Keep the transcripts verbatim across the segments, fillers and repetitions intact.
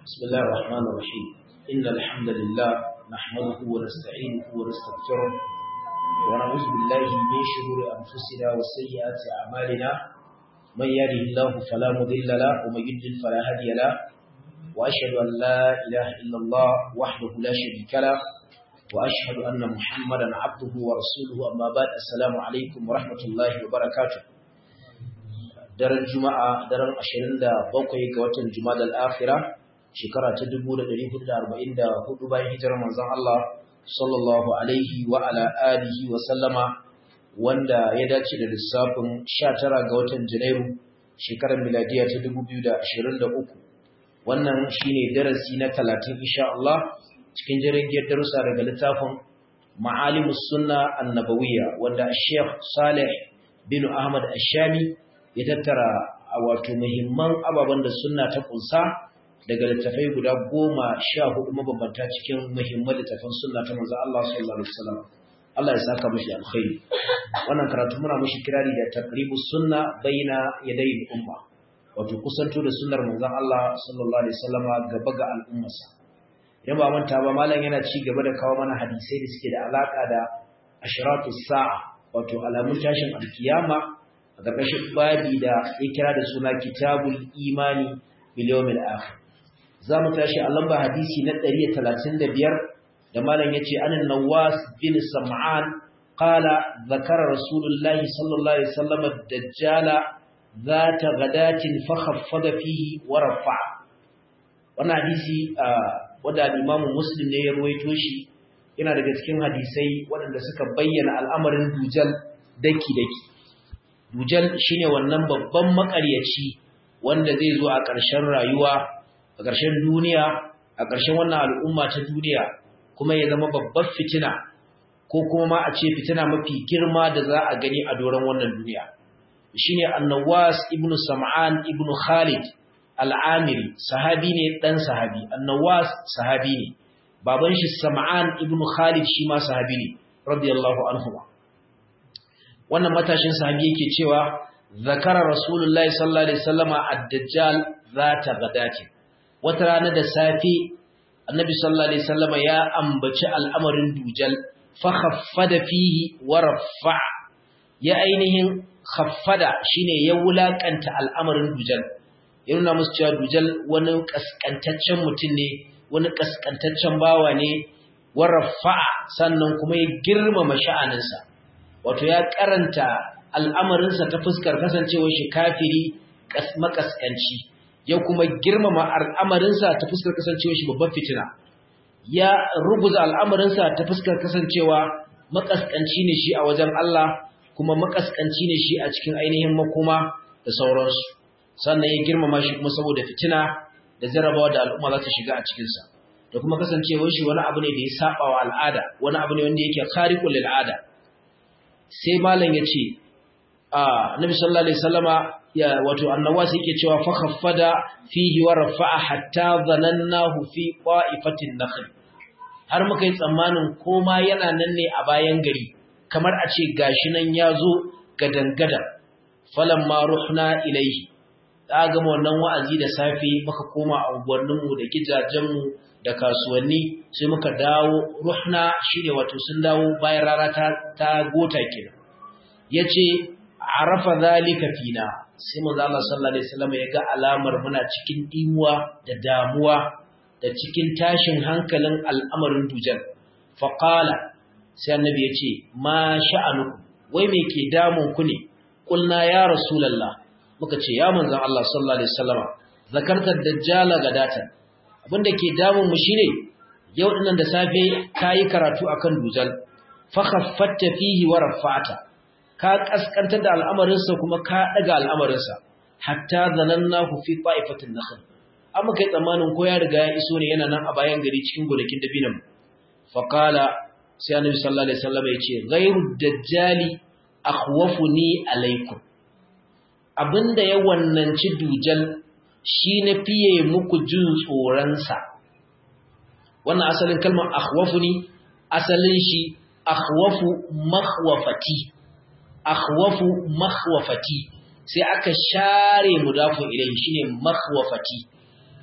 بسم الله الرحمن الرحيم إن الحمد لله نحمده ونستعينه ونستغفره ونعوذ بالله من شرور أنفسنا وسيئات أعمالنا من يهده الله فلا مضل له ومن يضلل فلا هادي له وأشهد أن لا إله إلا الله وحده لا شريك له وأشهد أن محمدا عبده ورسوله أما بعد السلام عليكم ورحمة الله وبركاته. daren juma'a daren ashirin da bakwai ga watan jumadal akhira shekara ta dubu da ɗari hudu da arba'in da hudu bayan hijirar manzon Allah sallallahu alaihi wa ala alihi wa sallama wanda ya dace da lissafin sha tara ga watan janairu shekarar miladiya ta dubu biyu da ashirin da uku. Wannan shine darasi na talatin insha Allah cikin jirgin darussa daga littafin Ma'alimus Sunna Annabawiyya wanda Sheikh Saleh bin Ahmad Ash-Shami ya tattara a wato muhimman ababen da sunna ta kunsa daga littafai guda goma sha hudu mabambanta cikin muhimman littafan sunna ta manzo Allah sallallahu alaihi wasallam. Allah ya saka mishi alkhairi. Wannan karatu muna mishi kirari da taqribus sunna baina yaday al-umma. Wato kusanto da sunnar manzo Allah sallallahu alaihi wasallam gaba ga al'ummarsa. Idan ba manta ba malam yana ci gaba da kawo mana hadisai da suke da alaka da ashratus sa'a wato alamun tashin alkiyama a ƙarƙashin babi da ya kira da suna kitabul imani bil yawmil akhir. Za mu tashi a lamba hadisi na ɗari da talatin da biyar da malam yace anan Nawas bin Sam'an qala zakara Rasulullahi sallallahu alaihi wasallam ad-dajjala zata ghadatin fa khaffada fihi wa rafa'a. Wannan hadisi wanda Imam Muslim ne ya ruwaito shi yana daga cikin hadisai waɗanda suka bayyana al'amarin dujal daki daki. Dujal shine wannan babban makaryaci wanda zai zo a ƙarshen rayuwa, a ƙarshen duniya, a ƙarshen wannan al'umma ta duniya, kuma ya zama babbar fitina ko kuma ma a ce fitina mafi girma da za a gani a doron wannan duniya. Shine An-Nawas ibn Sam'an ibn Khalid Al-Amiri, sahabi ne dan sahabi. An-Nawas sahabi ne. Baban shi Sam'an ibn Khalid shi ma sahabi ne radiyallahu anhu. Wannan matashin sahabi yake cewa zakara rasulullahi sallallahu alaihi wasallama ad-dajjal zata gadati. Wata rana da safi annabi sallallahu alaihi wasallama ya ambaci al'amarin dujal fa khaffada fihi wa rafa'a. Ya ainihin khaffada shine ya wulakanta al'amarin dujal. Ya nuna musu cewa dujal wani kaskantaccen mutum ne, wani kaskantaccen bawa ne, wa rafa'a sannan kuma ya girmama sha'aninsa. Wato ya karanta al'amarinsa ta fuskar kasancewar shi kafiri makaskanci, ya kuma girmama al'amarinsa ta fuskar kasancewar shi babban fitina, ya ruguza al'amarinsa ta fuskar kasancewa makaskanci ne shi a wajen Allah kuma makaskanci ne shi a cikin ainihin makoma da sauransu, sannan ya girmama shi kuma saboda fitina da jarabawa da al'umma za ta shiga a cikinsa, da kuma kasancewar shi wani abu ne da ya saba wa al'ada, wani abu ne wanda yake khariqul lil'ada. Sai malam yace a Nabi sallallahu alaihi wasallama ya wato An-Nawas yake cewa fa khaffada fihi wa rafa'a hatta dhanannahu fi qa'ifatin nakhl. Har muka yi tsammanin koma yana nan ne a bayan gari, kamar a ce gashi nan yazo gadangada. Falamma ruhna ilaihi, da ga wannan wa'azi da safi muka koma a unguwannin mu da gidajen mu da kasuwanni, sai muka dawo ruhna shine wato sun dawo bayan rana ta ta gota kenan. Yace arafa zalika fina, sai manzo Allah sallallahu alaihi wasallam ya ga alamar muna cikin dimuwa da damuwa da cikin tashin hankalin al'amarin dujal. Fa qala, sai annabi yace ma sha'anukum, wai me ke damun ku ne? Kulna ya rasulullah, muka ce ya manzon Allah sallallahu alaihi wasallam zakarta dajjala gadatan, abinda ke damun mu shine yau dinnan da safe kai karatu akan dujal, fa khaffatta fihi wa rafa'ata, ka kaskantar da al'amarinsa kuma ka daga al'amarinsa, hatta zanannahu fi qa'ifatin nakhl, amma kai tsammanin ko ya riga ya iso ne yana nan a bayan gari cikin gonakin dabinan. Fa qala, sai annabi sallallahu alaihi wasallam ya ce ghayru dajjali akhwafuni alaikum, abinda ya wannanci dujal shi na fiye muku jin tsoronsa. Wannan asalin kalmar akhwafuni asalin shi akhwafu makhwafati, akhwafu makhwafati sai aka share mudafun ilayhi shine makhwafati,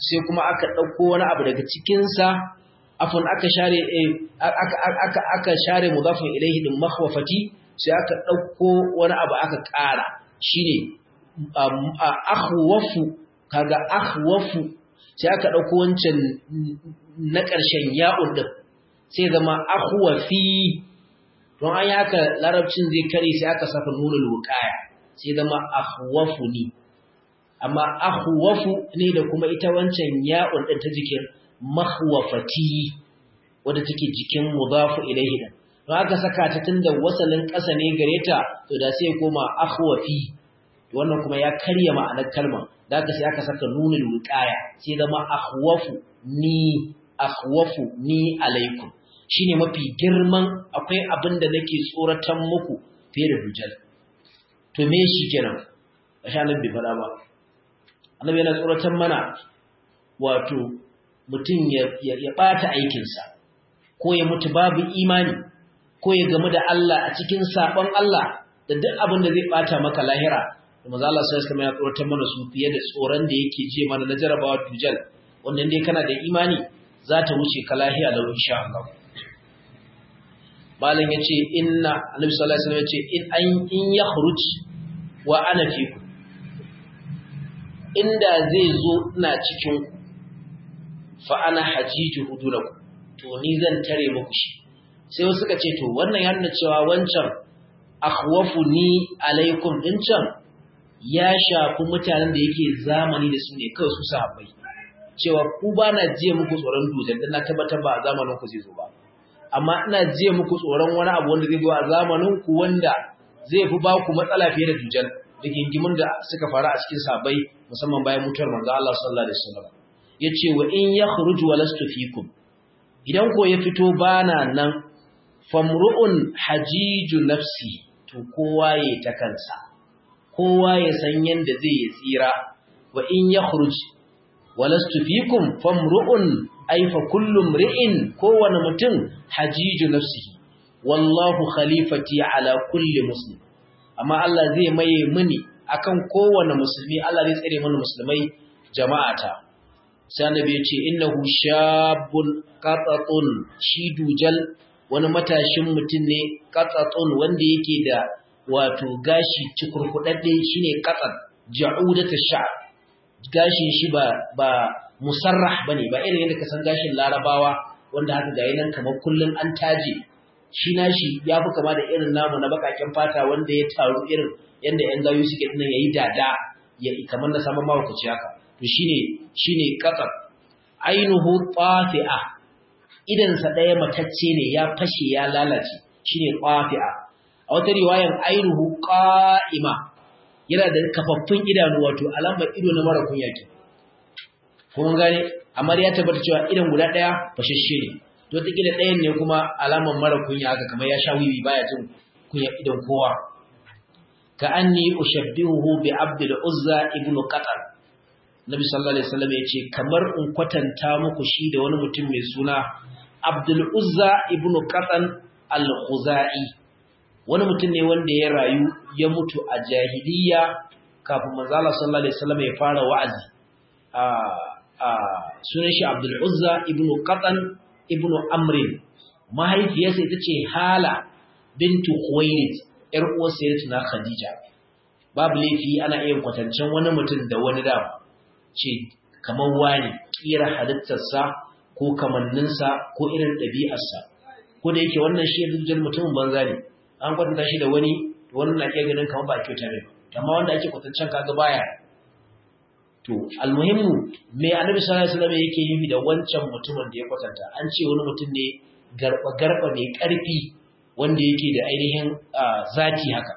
sai kuma aka dauko wani abu daga cikin sa afun aka share aka aka aka share mudafun ilayhi din makhwafati sai aka dauko wani abu aka ƙara shine akhwafu kaga akhwafu sai aka dauko wancan na ƙarshen ya'un din sai zama akhwafi don an yaka larabcin zai kare sai aka saka nunul wuqaya sai zama akhwafuni amma akhwafu ne da kuma ita wancan ya'un din ta jikin makhwafati wanda take jikin mudafu ilayhi din don aka saka ta tunda wasalin ƙasa ne gare ta to da sai koma akhwafi wannan kuma ya karya ma'anar kalma da aka sai aka saka nunul wuqaya sai zama akhwafu ni akhwafu ni alaikum shine mafi girman akwai abin da nake tsoratan muku fiye da dujal to me shi kenan ashe annabi bai fada ba annabi yana tsoratan mana wato mutum ya ya bata aikin sa ko ya mutu babu imani ko ya gamu da Allah a cikin sabon Allah da duk abin da zai bata maka lahira manzo Allah sai kuma ya tsoratan mana su fiye da tsoron da yake je mana na jarabawa dujal wanda dai kana da imani za ta wuce ka lahiya lau insha Allah malam yace inna annabi sallallahu alaihi wasallam yace in an in yakhruj wa ana fiku inda zai zo ina cikin ku fa ana hajiju hudunakum to ni zan tare muku shi sai wasu suka ce to wannan ya nuna cewa wancan akhwafuni alaikum din can ya shafi mutanen da yake zamani da su ne kawai su sahabbai cewa ku ba na jiye muku tsoron dutsen dan na tabbatar ba a zamanin ku zai zo ba amma ina jiye muku tsoron wani abu wanda zai zo a zamanin ku wanda zai fi ba ku matsala fiye da dujal da gingimin da suka faru a cikin sabai musamman bayan mutuwar manzo Allah sallallahu alaihi wasallam yace wa in yakhruj wa lastu fikum idan ko ya fito bana nan famru'un hajiju nafsi to kowa ya ta kansa kowa ya san yanda zai yi tsira wa in yakhruj wa lastu fikum famru'un ay fa kullu mri'in kowane mutum hajiju nafsihi wallahu khalifati ala kulli muslim amma Allah zai maye mini akan kowane musulmi Allah zai tsare mana musulmai jama'ata sai annabi ya ce innahu shabun qatatun shi dujal wani matashin mutum ne qatatun wanda yake da wato gashi cikurkudadde shine qatat ja'udatu sha'r gashin shi ba ba musarrah bane ba irin yadda ka san gashin larabawa wanda haka ga yanan kamar kullun an taje shi nashi yafi kama da irin namu na bakaken fata wanda ya taru irin yanda yan gayu suke dinnan yayi dada ya kamar na saman mawukaci haka to shine shine qatar ainuhu tafi'a idan sa daya matacce ne ya fashe ya lalace shine tafi'a a wata riwayan ainuhu qa'ima yana da kafaffun idanu wato alamar ido na mara kunya ke kun gane amma ya tabbata cewa idan guda daya fashashe ne to ta kila dayan ne kuma alamar mara kunya haka kamar ya sha wiwi baya jin kunya idan kowa ka anni ushabbihuhu bi abdul uzza ibn qatar nabi sallallahu alaihi wasallam yace kamar in kwatanta muku shi da wani mutum mai suna abdul uzza ibn qatan al-khuzai wani mutum ne wanda ya rayu ya mutu a jahiliya kafin manzo Allah sallallahu alaihi wasallam ya fara wa'azi a a sunan shi Abdul Uzza ibn Qatan ibn Amr mahaifiyarsa ita ce Hala bintu Khuwailid yar uwar sayyidatuna Khadija babu laifi ana iya kwatancen wani mutum da wani da ce kamar wani kira halittarsa ko kamanninsa ko irin ɗabi'arsa ko da yake wannan shi dukkan mutumin banza ne an kwatanta shi da wani wannan na iya ganin kamar ba kyauta ne amma wanda ake kwatancen kaga baya to almuhimmu me annabi sallallahu alaihi wasallam yake yi da wancan mutumin da ya kwatanta an ce wani mutum ne garba garba mai karfi wanda yake da ainihin zati haka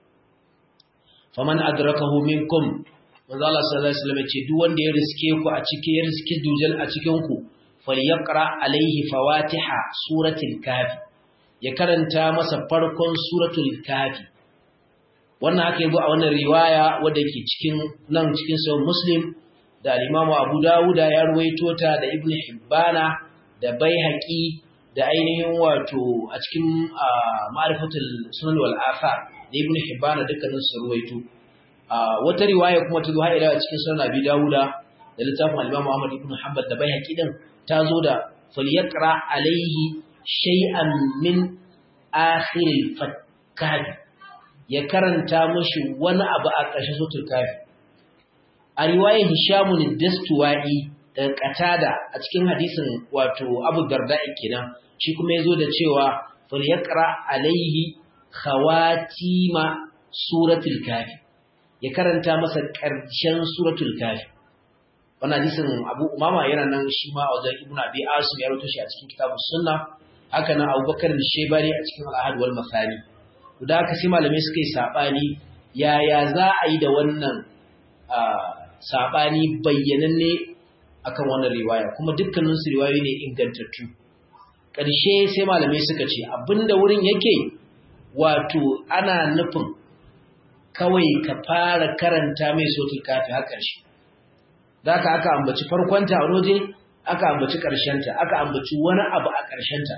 faman adrakahu minkum manzo Allah sallallahu alaihi wasallam ya ce duk wanda ya riske ku a cikin ya riske dujal a cikin ku falyaqra alaihi fawatiha suratul kafi ya karanta masa farkon suratul kafi wannan haka yabo a wannan riwaya wadda ke cikin nan cikin sahih muslim da al-imam Abu Dawud ya ruwaito ta da Ibn Hibbana da Baihaqi da ainihin wato a cikin ma'rifatul sunan wal athar da Ibn Hibbana dukkanin su ruwaito wata riwaya kuma ta zo har ila cikin sunan Abi Dawud da littafin al-Imam Ahmad ibn Hanbal da Baihaqi din ta zo da falyaqra alaihi shay'an min akhir al-fath ya karanta mashi wani abu a ƙarshen suratul kafi a riwayar Hisham ad-Dastuwai da Qatada a cikin hadisin wato Abu Darda kenan shi kuma yazo da cewa falyaqra alaihi khawatima suratul kafi ya karanta masa ƙarshen suratul kafi wannan hadisin Abu Umama yana nan shi ma wajen Ibn Abi Asim ya rawaito shi a cikin kitabus sunna haka nan Abu Bakar al-Shaybani a cikin al-Ahad wal Mathani to da haka sai malamai suka yi sabani yaya za a yi da wannan sabani bayyananne akan wannan riwaya kuma dukkanin su riwayoyi ne ingantattu ƙarshe sai malamai suka ce abinda wurin yake wato ana nufin kawai ka fara karanta mai suratul kafi har ƙarshe da aka aka ambaci farkonta a waje aka ambaci ƙarshenta aka ambaci wani abu a ƙarshenta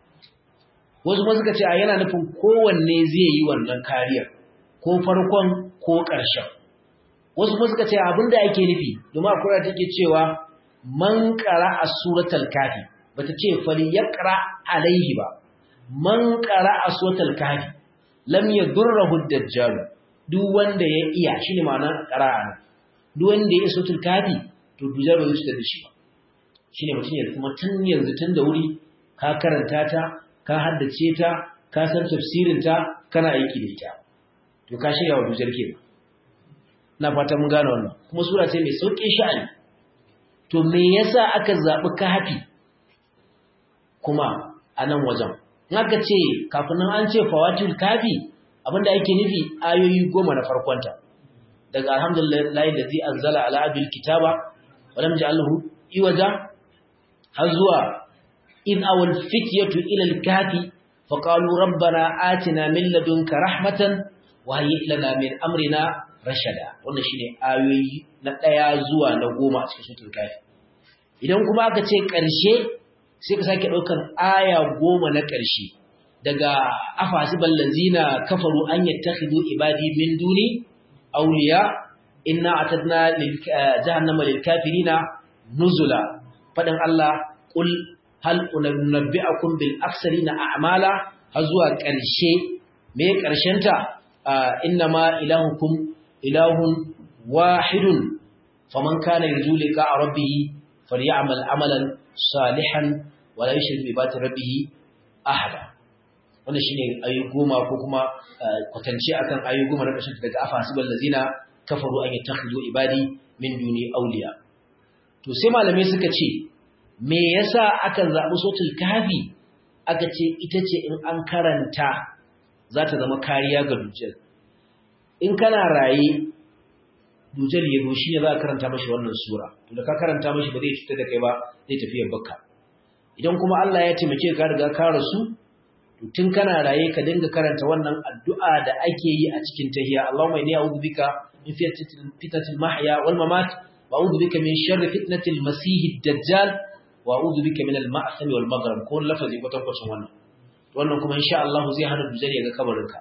wasu kuma suka ce a yana nufin kowanne zai yi wannan kariyar ko farkon ko ƙarshen wasu kuma suka ce abinda ake nufi domin akwai take cewa man qara'a suratul kafi bata ce fali yaqra alaihi ba man qara'a suratul kafi lam yadurruhu ad-dajjal duk wanda ya iya shine ma'anar qara'a duk wanda ya iso tul kafi to dujar bai cutar da shi ba shine mutum ya kuma tun yanzu tun da wuri ka karanta ta ka haddace ta ka san tafsirin ta kana aiki da ita to ka shirya wa dujar ke na fata mun gane wannan kuma sura ce mai saukin sha'ani to me yasa aka zabi kafi kuma a nan wajen in aka ce kafin nan an ce fawatul kafi abinda ake nufi ayoyi goma na farkonta daga alhamdulillahi allazi anzala ala abdil kitaba wa lam ja'alhu iwaja har zuwa in awal fityatu ila al-kafi fa qalu rabbana atina min ladunka rahmatan wa hayyi lana min amrina rashada wannan shine ayoyi na daya zuwa na goma a cikin suratul kafi idan kuma aka ce karshe sai ka sake daukan aya goma na karshe daga afasibal lazina kafaru an yattakhidu ibadi min duni awliya inna atadna lil jahannama lil kafirina nuzula fadan Allah qul hal unabbi'akum bil aksarina a'mala har zuwa ƙarshe me ƙarshen ta innama ilahukum ilahun wahidun faman kana yarju liqa'a rabbih falyamal amalan salihan wala yushrik bi ibadati rabbih ahada wannan shine ayu goma ko kuma kwatance akan ayu goma na ƙarshen daga afasibal lazina kafaru an yattakhidhu ibadi min duni awliya to sai malamai suka ce me yasa aka zabi suratul kahfi aka ce ita ce in an karanta za ta zama kariya ga dujjal in kana raye dujjal yabo shine za ka karanta mashi wannan sura to da ka karanta mashi ba zai cutar da kai ba zai tafi bakka idan kuma Allah ya taimake ka riga ka rasu tun kana raye ka dinga karanta wannan addu'a da ake yi a cikin tahiyya Allahumma inni a'udhu bika min fitnatil mahya wal mamat wa a'udhu bika min sharri fitnatil masiihid dajjal wa a'udhu bika min al ma'sam wal maghrib ko lafazi ko tabbacin wannan wannan kuma insha Allah zai hana dujari ga kabarinka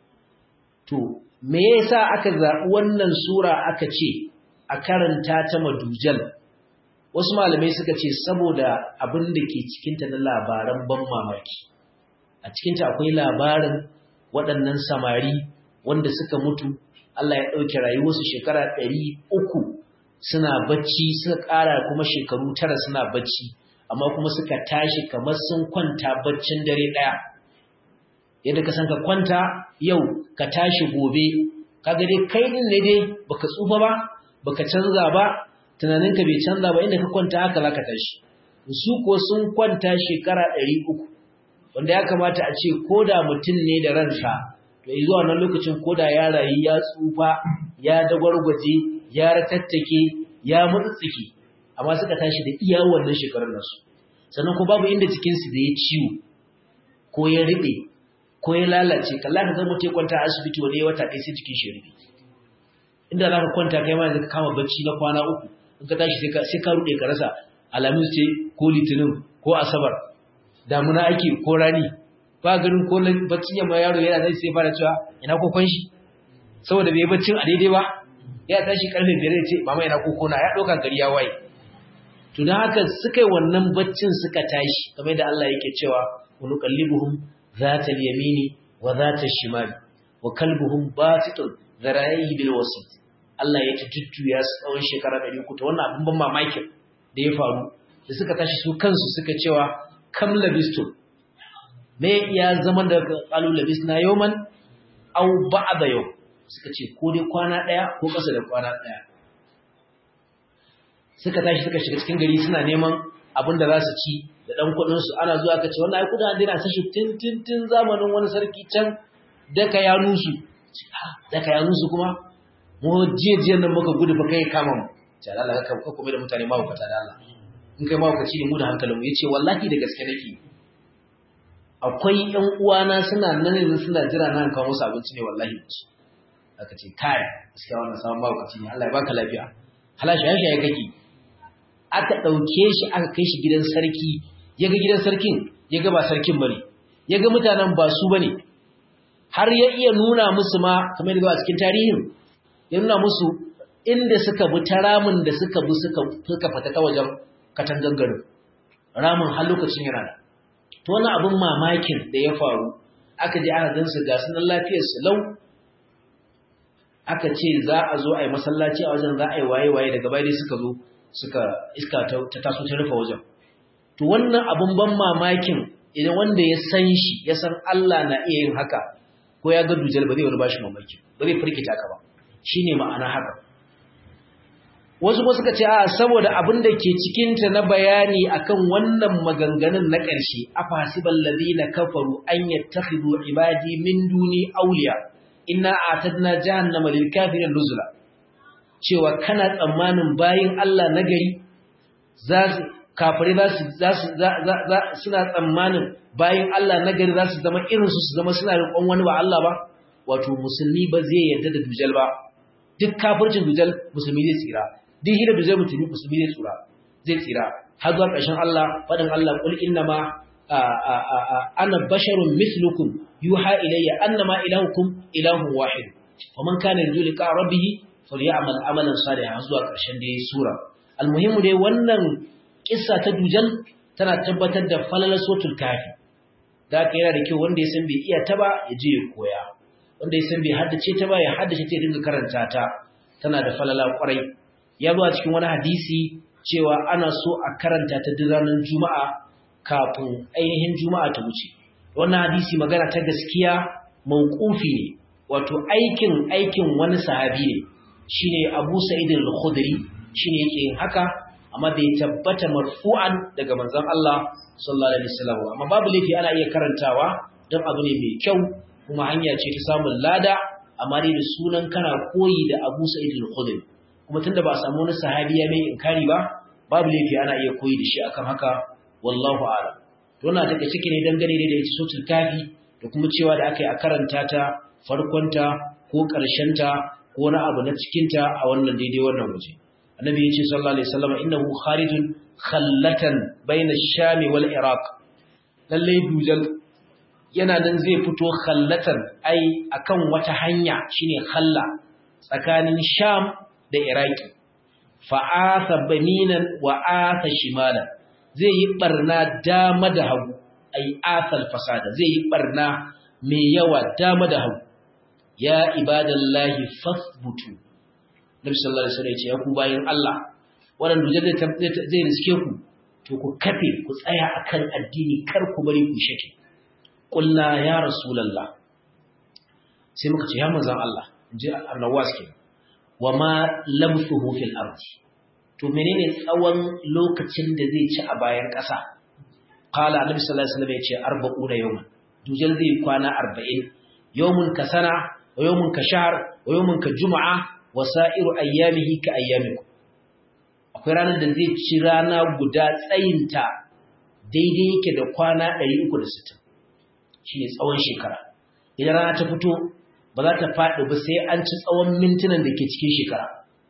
to me yasa aka zabi wannan sura aka ce a karanta ta madujal wasu malamai suka ce saboda abin da ke cikin ta na labaran ban mamaki a cikinta akwai labarin waɗannan samari wanda suka mutu Allah ya ɗauke rayuwarsu shekara ɗari uku suna bacci suka ƙara kuma shekaru tara suna bacci amma kuma suka tashi kamar sun kwanta baccin dare ɗaya yadda ka san ka kwanta yau ka tashi gobe kaga dai kai din ne dai baka tsufa ba baka canza ba tunaninka bai canza ba inda ka kwanta haka zaka tashi su ko sun kwanta shekara ɗari uku wanda ya kamata a ce koda mutum ne da ransa to zuwa wannan lokacin koda ya rayu ya tsufa ya dagwargwaje ya ratattake ya mutsuke amma suka tashi da iya wannan shekarun nasu sannan ko babu inda cikin su da ya ciwo ko ya ribe ko ya lalace kalla ka ga mutum kwanta a asibiti wani ya wata ɗaya sai cikin shi ribe inda za ka kwanta kai ma ka kama bacci na kwana uku in ka tashi sai ka sai ka rude ka rasa alamun ce ko litinin ko asabar damuna ake ko rani ba garin ko baccin yamma yaro yana zai sai fara cewa ina kokon shi saboda bai baccin a daidai ba ya tashi karfe biyar ya ce mama ina koko na ya ɗauka gari ya waye to dan haka suka yi wannan baccin suka tashi kamar da Allah yake cewa wa nuqallibuhum zatal yamini wa zatal shimali wa kalbuhum basitun zara'ihi bil wasit Allah ya tuttuya su tsawon shekara ɗari uku to wannan abin ban mamakin da ya faru da suka tashi su kansu suka cewa kam labistu me ya zaman da qalu labisna yawman aw ba'da yau suka ce ko dai kwana daya ko kasa da kwana daya suka tashi suka shiga cikin gari suna neman abin da za su ci da dan kudin su ana zuwa kace wannan ai kudin dina sashi tin tin tin zamanin wani sarki can daka ya nusu daka ya nusu kuma mu jiyejiyan nan muka gudu fa kai kama mu ce Allah ka kuma da mutane ma hukata da Allah in kai ma hukaci ne mu da hankalin mu yace wallahi da gaske nake akwai ƴan uwana suna nan yanzu suna jira nan kawo musu abinci ne wallahi aka ce kai gaskiya wannan sabon ma hukaci ne Allah ya baka lafiya halashi ya shaye kake aka dauke shi aka kai shi gidan sarki yaga gidan sarkin yaga ba sarkin bane yaga mutanen ba su bane har ya iya nuna musu ma kamar da a cikin tarihin ya nuna musu inda suka bi ta ramin da suka bi suka suka fata ta wajen katangan garin ramin har lokacin yana da to wani abin mamakin da ya faru aka je ana gansu ga sunan lafiyar su lau aka ce za a zo a yi masallaci a wajen za a yi waye waye daga baya dai suka zo suka iska ta taso ta rufe wajen to wannan abin ban mamakin idan wanda ya san shi ya san Allah na iya yin haka ko ya ga dujal ba zai wani bashi mamaki ba zai firkita ka ba shine ma'ana haka wasu ko suka ce a saboda abin da ke cikin ta na bayani akan wannan maganganun na ƙarshe afasibal ladina kafaru an yattakhidhu ibadi min duni awliya inna a'tadna jahannama lil kafirin nuzula cewa kana tsammanin bayin Allah nagari za su kafirai za su suna tsammanin bayin Allah nagari za su zama irin su su zama suna riƙon wani ba Allah ba wato musulmi ba zai yarda da dujal ba duk kafircin dujal musulmi zai tsira duk hira dujal musulmi musulmi zai tsira zai tsira har zuwa ƙarshen Allah fadin Allah kul innama ana basharun mithlukum yuha ilayya annama ilahukum ilahun wahid faman kana yarju liqa rabbih falyamal amalan salihan zuwa ƙarshen da yayi sura almuhimu dai wannan kissa ta dujal tana tabbatar da falalar suratul kafi da haka yana da kyau wanda ya san bai iya ta ba ya je ya koya wanda ya san bai haddace ta ba ya haddace ta dinga karanta ta tana da falala kwarai ya zo a cikin wani hadisi cewa ana so a karanta ta duk ranar juma'a kafin ainihin juma'a ta wuce wannan hadisi magana ta gaskiya mauqufi ne wato aikin aikin wani sahabi ne shine Abu Sa'id al-Khudri shine yake yin haka amma bai tabbata marfu'an daga manzon Allah sallallahu alaihi wasallam amma babu laifi ana iya karantawa don abu ne mai kyau kuma hanya ce ta samun lada amma dai da sunan kana koyi da Abu Sa'id al-Khudri kuma tunda ba a samu wani sahabi ya mai inkari ba babu laifi ana iya koyi da shi akan haka wallahu a'lam to wannan take ciki ne dangane da ita suratul kafi da kuma cewa da akai a karanta ta farkon ta ko karshen ta ko wani abu na cikin ta a wannan daidai wannan waje annabi yace sallallahu alaihi wasallam innahu kharijun khallatan baina ash-sham wal iraq lalle dujal yana nan zai fito khallatan ai akan wata hanya shine khalla tsakanin sham da iraki fa'atha baminan wa atha shimalan zai yi barna dama da hagu ai athal fasada zai yi barna mai yawa dama da hagu ya ibadallahi fasbutu nabi sallallahu alaihi wasallam ya ce ya ku bayin Allah wannan dujal zai riske ku to ku kafe ku tsaya akan addini kar ku bari ku shake qulna ya rasulullah sai muka ce ya manzon Allah inji annawas ke wama lamsuhu fil ardi to menene tsawon lokacin da zai ci a bayan ƙasa qala annabi sallallahu alaihi wasallam ya ce arba'una yawman dujal zai kwana arba'in yawmun ka sana wa yawmun ka shahr wa yawmun ka juma'a wa sa'iru ayyamihi ka ayyamikum akwai ranar da zai ci rana guda tsayinta daidai yake da kwana ɗari uku da sittin shine tsawon shekara idan rana ta fito ba za ta faɗi ba sai an ci tsawon mintunan da ke cikin shekara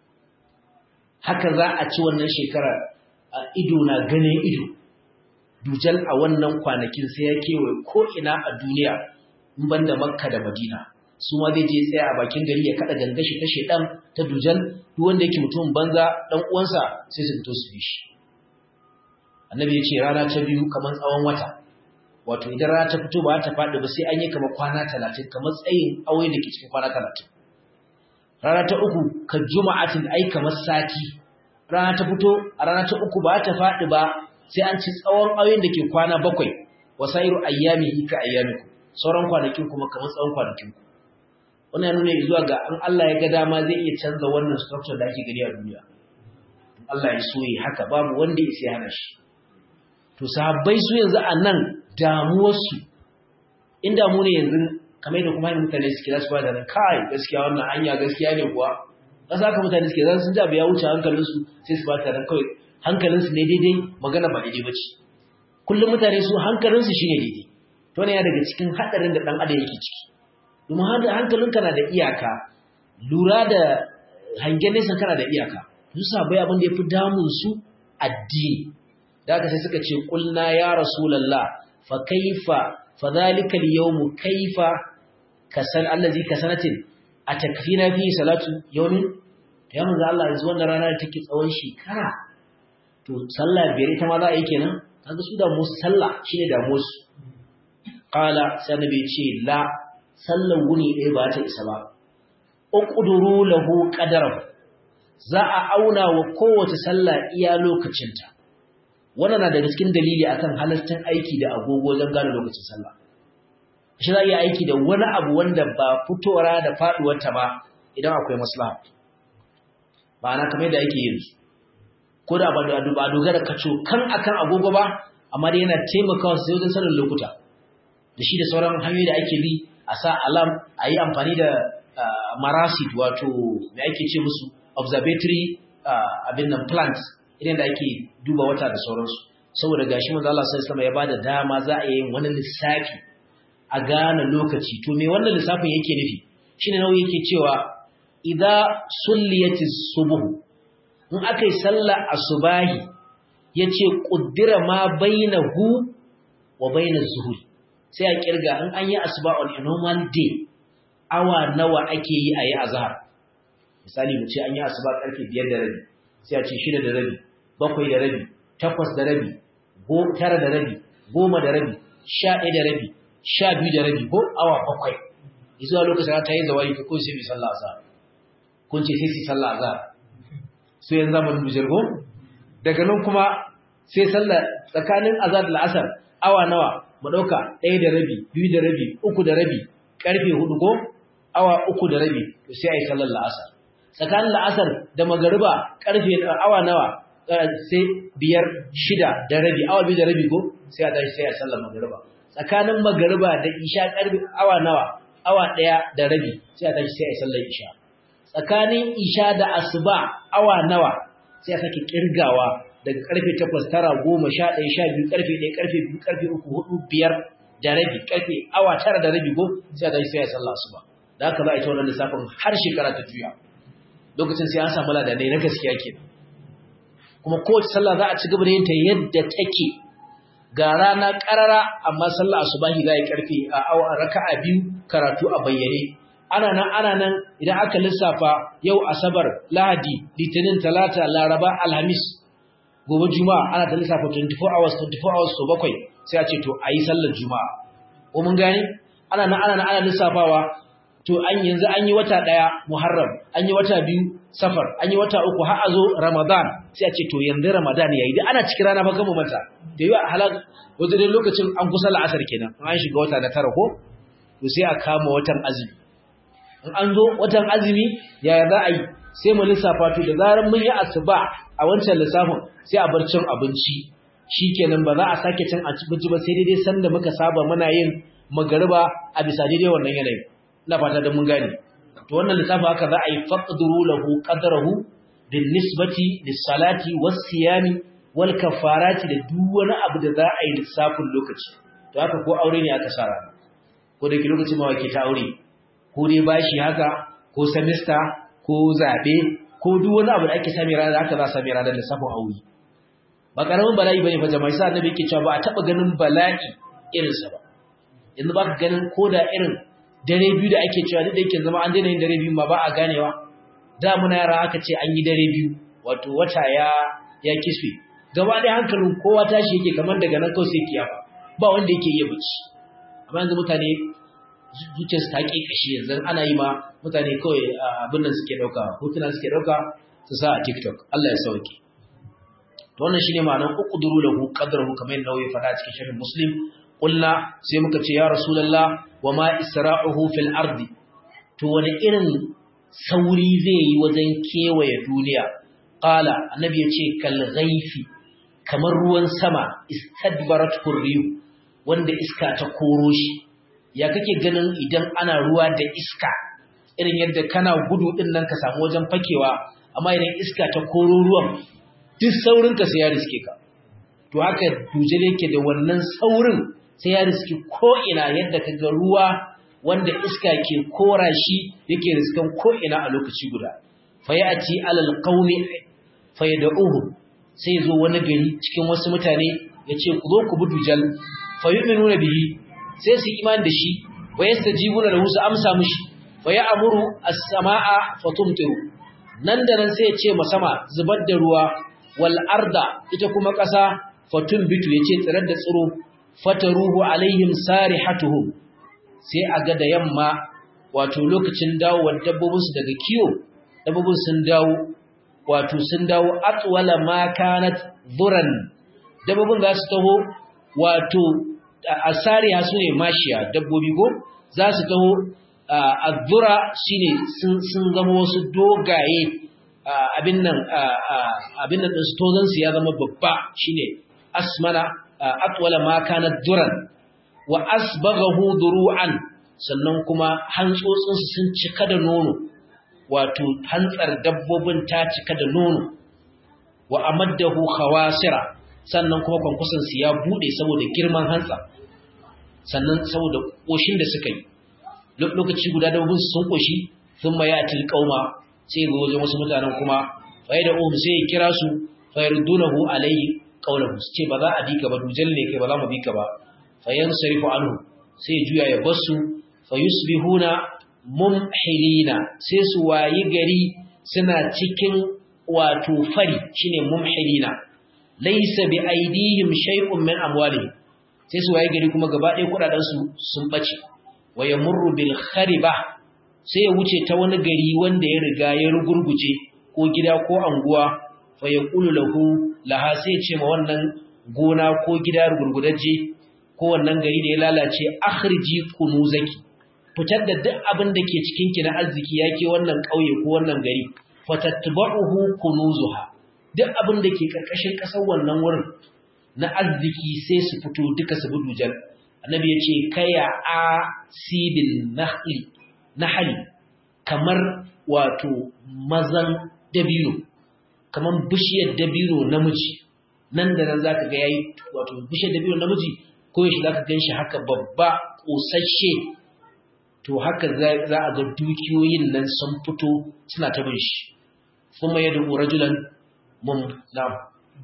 haka za a ci wannan shekara a ido na ganin ido dujal a wannan kwanakin sai ya kewaye ko'ina a duniya in banda makka da madina su ma zai je tsaya a bakin gari ya kada gangashi ta shedan ta dujal duk wanda yake mutum banza dan uwansa sai su fito su bi shi annabi ya ce rana ta biyu kamar tsawon wata wato idan rana ta fito ba ta faɗi ba sai an yi kamar kwana talatin kamar tsayin aure da ke cikin kwana talatin rana ta uku ka juma'atin ai kamar sati rana ta fito a rana ta uku ba ta faɗi ba sai an ci tsawon aure da ke kwana bakwai wasairu ayyami ka ayyamiku sauran kwanakin kuma kamar tsawon kwanakin ku wannan ya nuna zuwa ga an Allah ya ga dama zai iya canza wannan structure da ake gani a duniya Allah ya so yi haka babu wanda ya sai hana shi to sahabbai su yanzu a nan damuwarsu in damu ne yanzu kamar yadda kuma mutane suke za su ba da nan kai gaskiya wannan hanya gaskiya ne kuwa kasa haka mutane suke zan sun jabe ya wuce hankalinsu sai su ba ta nan kawai hankalinsu ne daidai magana ba daidai bace kullum mutane su hankalinsu shine daidai to ne ya daga cikin hadarin da dan adam yake ciki domin har hankalinka na da iyaka lura da hangen nesa kana da iyaka su sabai abin da yafi damun su addini da haka sai suka ce qulna ya rasulullah fa kaifa fa dhalika al-yawm kaifa kasal allazi kasanatin atakfina fi salatu yawmin ya manzo Allah yanzu wannan rana da take tsawon shekara to sallah biyar ita ma za a yi kenan kaga su da mu sallah shine da mu su qala sai nabi ce la sallan wuni ɗaya ba ta isa ba uqduru lahu qadarahu za a auna wa kowace sallah iya lokacinta wannan na daga cikin dalili akan halartin aiki da agogo wajen gane lokacin sallah shi za a yi aiki da wani abu wanda ba fitowar da faduwar ta ba idan akwai maslaha ba na kamar da ake yin su ko da ba ba dogara kaco kan akan agogo ba amma dai yana taimakawa sai wajen sanin lokuta da shi da sauran hanyoyi da ake bi a sa alam a yi amfani da marasid wato me ake ce musu observatory abin nan plants idan da ake duba wata da sauransu saboda gashi manzo Allah sallallahu alaihi wasallam ya bada dama za a yi wani lissafi a gane lokaci to me wannan lissafin yake nufi shine nawa yake cewa idza sulliyatis subh in akai sallar asubahi yace quddira ma bainahu wa bainaz zuhur sai a kirga in an yi asuba on a normal day awa nawa ake yi ayi azhar misali mu ce an yi asuba karfe biyar da rabi sai a ce shida da rabi bakwai da rabi takwas da rabi tara da rabi goma da rabi sha ɗaya da rabi sha biyu da rabi ko awa bakwai zuwa lokacin ta yi zawari ko sai bi sallah azhar kun ce sai su sallah azhar sai yanzu zamanin bijirgo daga nan kuma sai sallah tsakanin azhar da asar awa nawa mu dauka ɗaya da rabi biyu da rabi uku da rabi karfe hudu ko awa uku da rabi to sai ayi sallar la'asar tsakanin la'asar da magariba karfe awa nawa sai biyar shida da rabi awa biyu da rabi ko sai a tashi sai a sallar magariba tsakanin magariba da isha karfe awa nawa awa daya da rabi sai a tashi sai a sallar isha tsakanin isha da asuba awa nawa sai a sake kirgawa daga karfe takwas tara goma sha ɗaya sha biyu karfe ɗaya karfe biyu karfe uku hudu biyar da rabi karfe awa tara da rabi ko sai a tashi sai a sallar asuba da haka za a yi ta wannan lissafin har shekara ta juya lokacin sai an samu ladanai na gaskiya kenan kuma kowace sallah za a ci gaba da yin ta yadda take ga rana karara amma sallah asubahi za yi karfe a awa raka'a biyu karatu a bayyane ana nan ana nan idan aka lissafa yau asabar lahadi litinin talata laraba alhamis gobe juma'a ana ta lissafa twenty-four hours twenty-four hours to bakwai sai a ce to ayi sallar juma'a ko mun gane ana nan ana nan ana lissafawa to an yanzu an yi wata daya Muharram an yi wata biyu Safar an yi wata uku har a zo Ramadan sai a ce to yanzu Ramadan yayi dai ana cikin rana fa kan mu mata da yi halal wajen dai lokacin an kusa la'asar kenan an shiga wata na tara ko to sai a kama watan azumi in an zo watan azumi yaya za a yi sai mu lissafa to da zaran mun yi asuba a wancan lissafin sai a bar cin abinci shikenan ba za a sake cin abinci ba sai dai sanda muka saba muna yin magariba a bisa daidai wannan yanayin ina fata da mun gane to wannan lissafi haka za a yi faqduru lahu qadrahu bin nisbati lis salati was siyami wal kafarati da duk wani abu da za a yi lissafin lokaci to haka ko aure ne aka sara ko da lokacin ma wake ta aure ko dai bashi haka ko semester ko zabe ko duk wani abu da ake sami ranar haka za a sami ranar lissafin aure ba karamin bala'i bane fa jama'a sai annabi yake cewa ba a taba ganin bala'i irin sa ba yanzu ba ka ganin koda irin dare biyu da ake cewa duk da yake zama an daina yin dare biyu ma ba a ganewa da muna yara aka ce an yi dare biyu wato wata ya ya kisfe gaba da hankalin kowa tashi yake kamar daga nan kawai sai kiyama ba wanda yake iya bacci amma yanzu mutane zuciyarsu ta ƙi kashi yanzu ana yi ma mutane kawai abin nan suke ɗauka hotuna suke ɗauka su sa a TikTok Allah ya sauke to wannan shine ma'anar uqduru lahu qadrahu kamar yadda ya faɗa cikin sharh Muslim qulna sai muka ce ya rasulullah wama isra'uhu fil ardi to wani irin sauri zai yi wajen kewaye duniya qala annabi ya ce kal ghaifi kamar ruwan sama istadbarat hurriyu wanda iska ta koro shi ya kake ganin idan ana ruwa da iska irin yadda kana gudu din nan ka samu wajen fakewa amma idan iska ta koro ruwan duk saurin ka sai ya riske ka to haka dujale yake da wannan saurin sai ya riski ko ina yadda kaga ruwa wanda iska ke kora shi yake riskan ko ina a lokaci guda fayati alal qaumi fayad'uhu sai zo wani gari cikin wasu mutane yace ku zo ku bi dujal fayu'minuna bihi sai su imani da shi wa yastajibuna lahu su amsa mishi wa ya'muru as-samaa fatumtiru nan da nan sai ya ce ma sama zubar da ruwa wal arda ita kuma ƙasa fatumbitu yace tsirar da tsiro fataruhu alaihim sarihatuhum sai a ga da yamma wato lokacin dawowar dabbobinsu daga kiyo dabbobin sun dawo wato sun dawo atwala ma kanat dhuran dabbobin za su taho wato asariya sune mashiya dabbobi go za su taho adhura shine sun sun zama wasu dogaye abin nan abin nan din stozan su ya zama babba shine asmana atwala ma kanat duran wa asbaghahu duru'an sannan kuma hantsotsin su sun cika da nono wato hantsar dabbobin ta cika da nono wa amaddahu khawasira sannan kuma kwankusan su ya bude saboda girman hantsa sannan saboda koshin da suka yi lokaci guda dabbobin su sun koshi sun ma yatil qauma sai ga wajen wasu mutanen kuma faida um sai ya kira su fayardunahu alayhi qawluhu ce ba za a bi ka ba dujal ne kai ba za mu bi ka ba fayansarifu anhu sai juya ya basu fayusbihuna mumhilina sai su wayi gari suna cikin wato fari shine mumhilina laysa bi aidihim shay'un min amwalihim sai su wayi gari kuma gaba ɗaya kudaden su sun bace wayamurru bil khariba sai ya wuce ta wani gari wanda ya riga ya rugurguje ko gida ko anguwa fa yaqulu lahu laha sai ce ma wannan gona ko gida rugurgudaje ko wannan gari da ya lalace akhriji kunuzaki fitar da duk abin da ke cikin ki na arziki yake wannan kauye ko wannan gari fatatba'uhu kunuzuha duk abin da ke karkashin kasar wannan wurin na arziki sai su fito duka su budujal annabi ya ce kaya a sidin nahli nahli kamar wato mazan dabino kamar bishiyar dabino namiji nan da nan zaka ga yayi wato bishiyar dabino namiji ko yashi zaka ganshi haka babba kosasshe to haka za a ga dukiyoyin nan sun fito suna ta bin shi kuma yadu rajulan mum na'am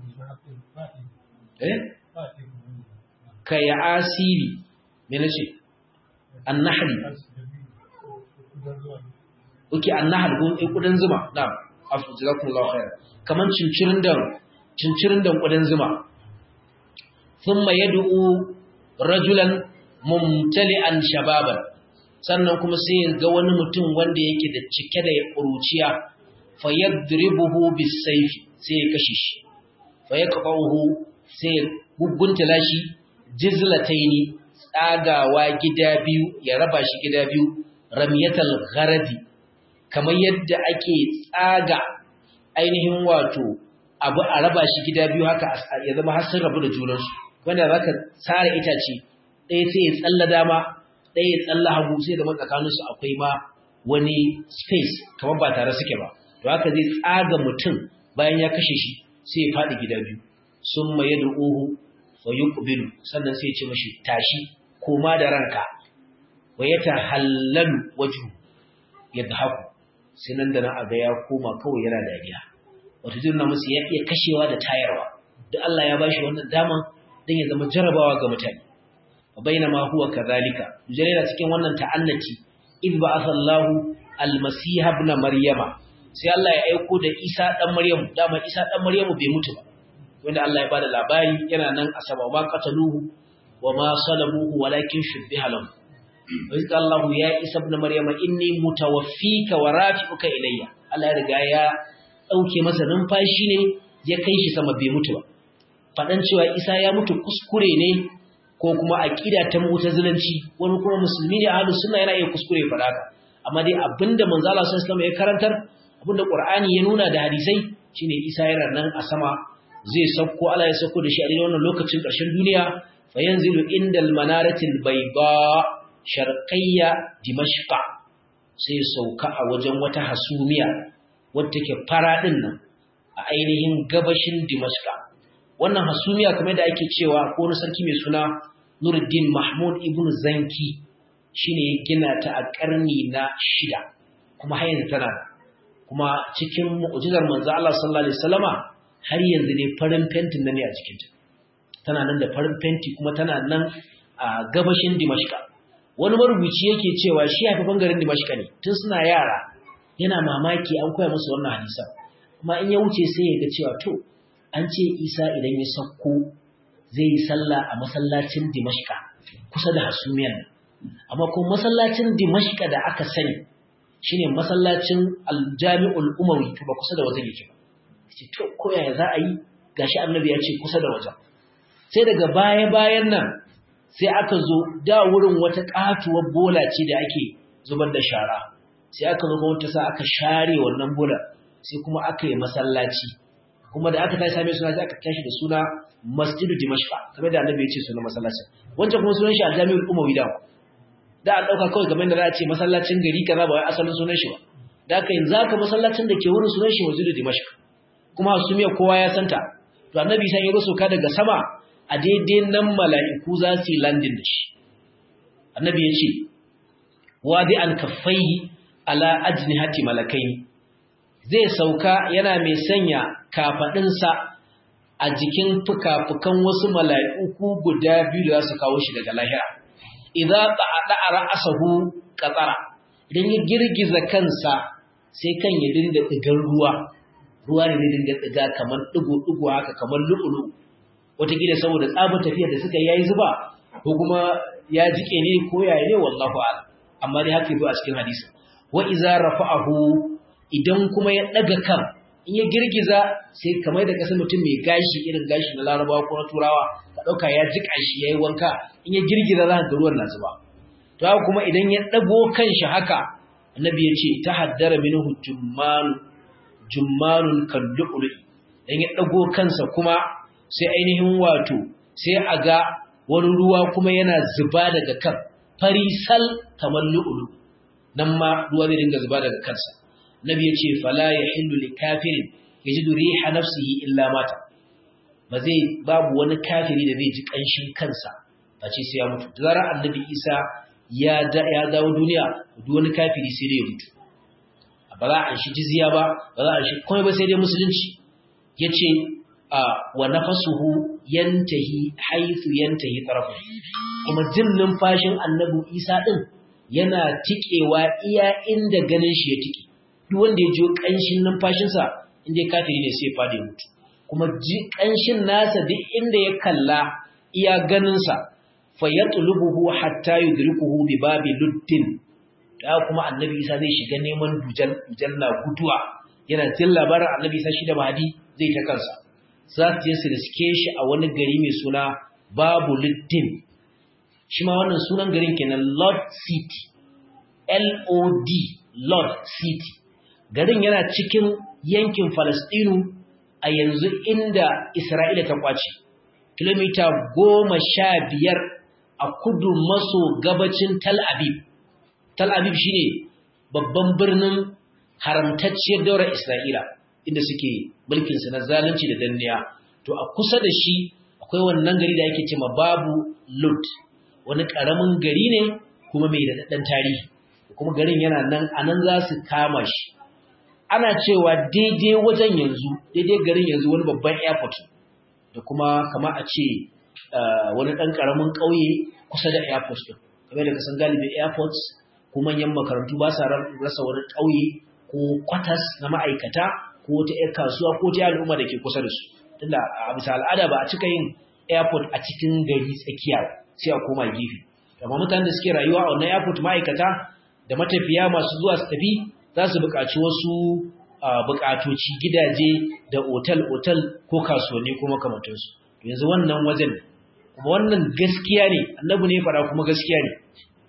eh kaya asibi me nace annahli oke annahal gun kudan zuma na'am afu jazakumullahu khair kaman cincirin dan cincirin dan kudan zuma thumma yad'u rajulan mumtali'an shababan sannan kuma sai ga wani mutum wanda yake da cike da kuruciya fayadribuhu bisayf sai ya kashe shi fayaqahu sai gugunta lashi jizlataini tsagawa gida biyu ya raba shi gida biyu ramiyatal gharadi kamar yadda ake tsaga ainihin wato abu a raba shi gida biyu haka ya zama har sun rabu da junansu wanda zaka sare itace ɗaya sai ya tsalla dama ɗaya ya tsalla hagu sai da tsakaninsu akwai ma wani space kamar ba tare suke ba to haka zai tsaga mutum bayan ya kashe shi sai ya faɗi gida biyu summa yad'uhu wa yuqbilu sannan sai ya ce mashi tashi koma da ranka wa yatahallalu wajhu yadhaku sai nan da nan aga ya koma kawai yana dariya wato jinna musu ya iya kashewa da tayarwa duk Allah ya bashi wannan dama dan ya zama jarabawa ga mutane wa bainama huwa kadhalika yana cikin wannan ta'annati id ba'atha Allahu al-masih ibn maryama sai Allah ya aiko da Isa dan Maryam dama Isa dan Maryam bai mutu ba wanda Allah ya bada labari yana nan a sama ma qataluhu wa ma salabuhu walakin shubbiha lahu wa Allah ya Isa ibn Maryam inni mutawaffika wa rafi'uka ilayya Allah ya riga ya dauke masa numfashi ne ya kai shi sama bai mutu ba fadan cewa Isa ya mutu kuskure ne ko kuma aqida ta mu'tazilanci wani kuma musulmi ne ahlus sunna yana iya kuskure fada ka amma dai abinda manzo Allah sallallahu alaihi wasallam ya karantar abinda Qur'ani ya nuna da hadisai shine Isa yana nan a sama zai sauko Allah ya sauko da shi a wannan lokacin ƙarshen duniya fa yanzilu indal manaratil bayda sharqiyya dimashq sai sauka a wajen wata hasumiya wadda take fara din nan a ainihin gabashin dimashq wannan hasumiya kamar da ake cewa ko wani sarki mai suna Nuruddin Mahmud ibn Zanki shine ya gina ta a ƙarni na shida kuma har yanzu tana kuma cikin mu'jizar manzo Allah sallallahu alaihi wasallama har yanzu ne farin fentin nan ne a cikin ta tana nan da farin fenti kuma tana nan a gabashin Dimashq wani marubuci yake cewa shi haifafan garin Dimashq ne tun suna yara yana mamaki an koya musu wannan hadisa kuma in ya wuce sai ya ga cewa to an ce Isa idan ya sauko zai yi sallah a masallacin Dimashq kusa da hasumiyar amma ko masallacin Dimashq da aka sani shine masallacin Al-Jami'ul Umawi to ba kusa da wajen yake ba ce to ko yaya za a yi gashi Annabi ya ce kusa da wajen sai daga baya bayan nan sai aka zo da wurin wata katuwar bola ce da ake zubar da shara sai aka zo wata sa aka share wannan bola sai kuma aka yi masallaci kuma da aka tashi same suna sai aka tashi da suna Masjidu Dimashq kamar da Annabi ya ce sunan masallacin wancan kuma sunan shi Al-Jami'ul Umawi da da an dauka kawai kamar da za a ce masallacin gari kaza ba wai asalin sunan shi ba da haka yanzu aka masallacin da ke wurin sunan shi Masjidu Dimashq kuma sumiya kowa ya santa to Annabi sai ya ruso ka daga sama a daidai nan mala'iku za su yi landing da shi Annabi ya ce wadi an kaffaihi ala ajnihati malakaini zai sauka yana mai sanya kafadinsa a jikin fuka-fukan wasu mala'iku guda biyu da za su kawo shi daga lahira idza ta'ada ra'sahu qatara idan ya girgiza kansa sai kan ya dinga digar ruwa ruwa ne dinga diga kamar digo-digo haka kamar lu'ulu wata gida saboda tsabar tafiyar da suka yayi zuba ko kuma ya jike ne ko yayi ne wallahi a'lam amma dai haka yazo a cikin hadisi wa idza rafa'ahu idan kuma ya daga kan in ya girgiza sai kamar da kasa mutum mai gashi irin gashi na Larabawa ko na Turawa ka dauka ya jika shi yayi wanka in ya girgiza za ka ga ruwan na zuba to haka kuma idan ya dago kanshi haka annabi ya ce tahaddara minhu jumman jummanun kallu'li dan ya dago kansa kuma sai ainihin wato sai a ga wani ruwa kuma yana zuba daga kan farisal kamar lu'lu nan ma ruwa zai dinga zuba daga kansa nabi ya ce fala yahillu likafirin yajidu riha nafsihi illa mata ba zai babu wani kafiri da zai ji kanshin kansa face sai ya mutu zarar annabi Isa ya da ya dawo duniya duk wani kafiri sai dai ya mutu ba za a shi jizya ba ba za a shi komai ba sai dai musulunci yace wa nafasuhu yantahi haythu yantahi tarafu kuma jin numfashin annabi Isa din yana tikewa iya inda ganin shi ya tike duk wanda ya ji kanshin numfashinsa inda kafiri ne sai ya fadi mutu kuma ji kanshin nasa duk inda ya kalla iya ganinsa fayatlubuhu hatta yudrikuhu bi babi luddin da kuma annabi Isa zai shiga neman dujal dujal na guduwa yana jin labarin annabi Isa shi da Mahdi zai ta kansa za su je su riske shi a wani gari mai suna babu luddin shi ma wannan sunan garin kenan Lord City L O D Lord City garin yana cikin yankin Falastinu a yanzu inda Isra'ila ta kwace kilomita goma sha biyar a kudu maso gabacin Tel Aviv Tel Aviv shine babban birnin haramtacciyar daular Isra'ila inda suke mulkin su na zalunci da danniya to a kusa da shi akwai wannan gari da yake cewa Babu Lud wani karamin gari ne kuma mai daɗaɗɗen tarihi kuma garin yana nan anan za su kama shi ana cewa daidai wajen yanzu daidai garin yanzu wani babban airport da kuma kama a ce wani ɗan ƙaramin ƙauye kusa da airport ɗin kamar da kasan galibi airports ko manyan makarantu ba sa rasa wani ƙauye ko kwatas na ma'aikata ko ta ƴar kasuwa ko ta al'umma da ke kusa da su tunda a bisa al'ada ba a cika yin airport a cikin gari tsakiya sai a koma gefe amma mutanen da suke rayuwa a wannan airport ma'aikata da matafiya masu zuwa su tafi za su buƙaci wasu buƙatoci gidaje da otal-otal ko kasuwanni ko makamantansu yanzu wannan wajen kuma wannan gaskiya ne annabi ne fara kuma gaskiya ne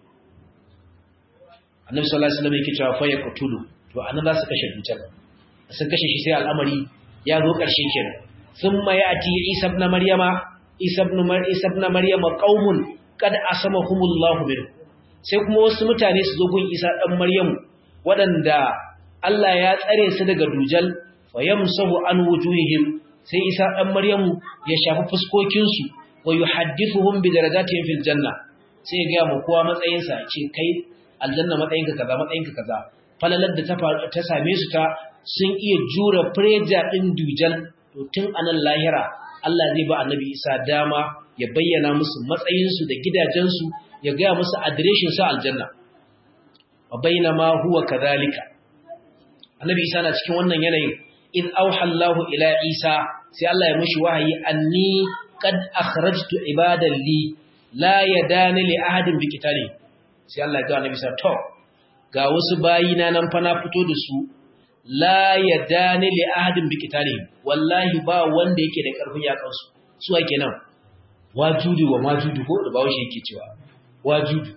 annabi sallallahu alaihi wasallam yake cewa fa yaqtulu to annan za su kashe dutsen sun kashe shi sai al'amari ya zo ƙarshe kenan thumma yati isa ibn maryama isa ibn mar isa ibn maryama qaumun kad asamahumullahu min sai kuma wasu mutane su zo gun isa dan maryamu wadanda Allah ya tsare su daga dujal fa yamsahu an wujuhihim sai isa dan maryamu ya shafi fuskokin su wa yuhaddithuhum bi darajatihim fil janna sai ga mu kowa matsayin sa ce kai aljanna matsayinka kaza matsayinka kaza falalar da ta ta same su ta sun iya jura preja din dujal to tun anan lahira Allah zai ba annabi Isa dama ya bayyana musu matsayin su da gidajen su ya ga musu adireshin su aljanna wa bainama huwa kadhalika annabi Isa na cikin wannan yanayin in auha Allahu ila Isa sai Allah ya mishi wahayi anni qad akhrajtu ibadan li la yadani li ahadin bi qitali sai Allah ya ga annabi Isa to ga wasu bayina nan fa na fito da su la yadani li ahadin bi qitali wallahi ba wanda yake da karfin yakan su su ake nan wajudu wa majudu ko da bawo shi yake cewa wajudu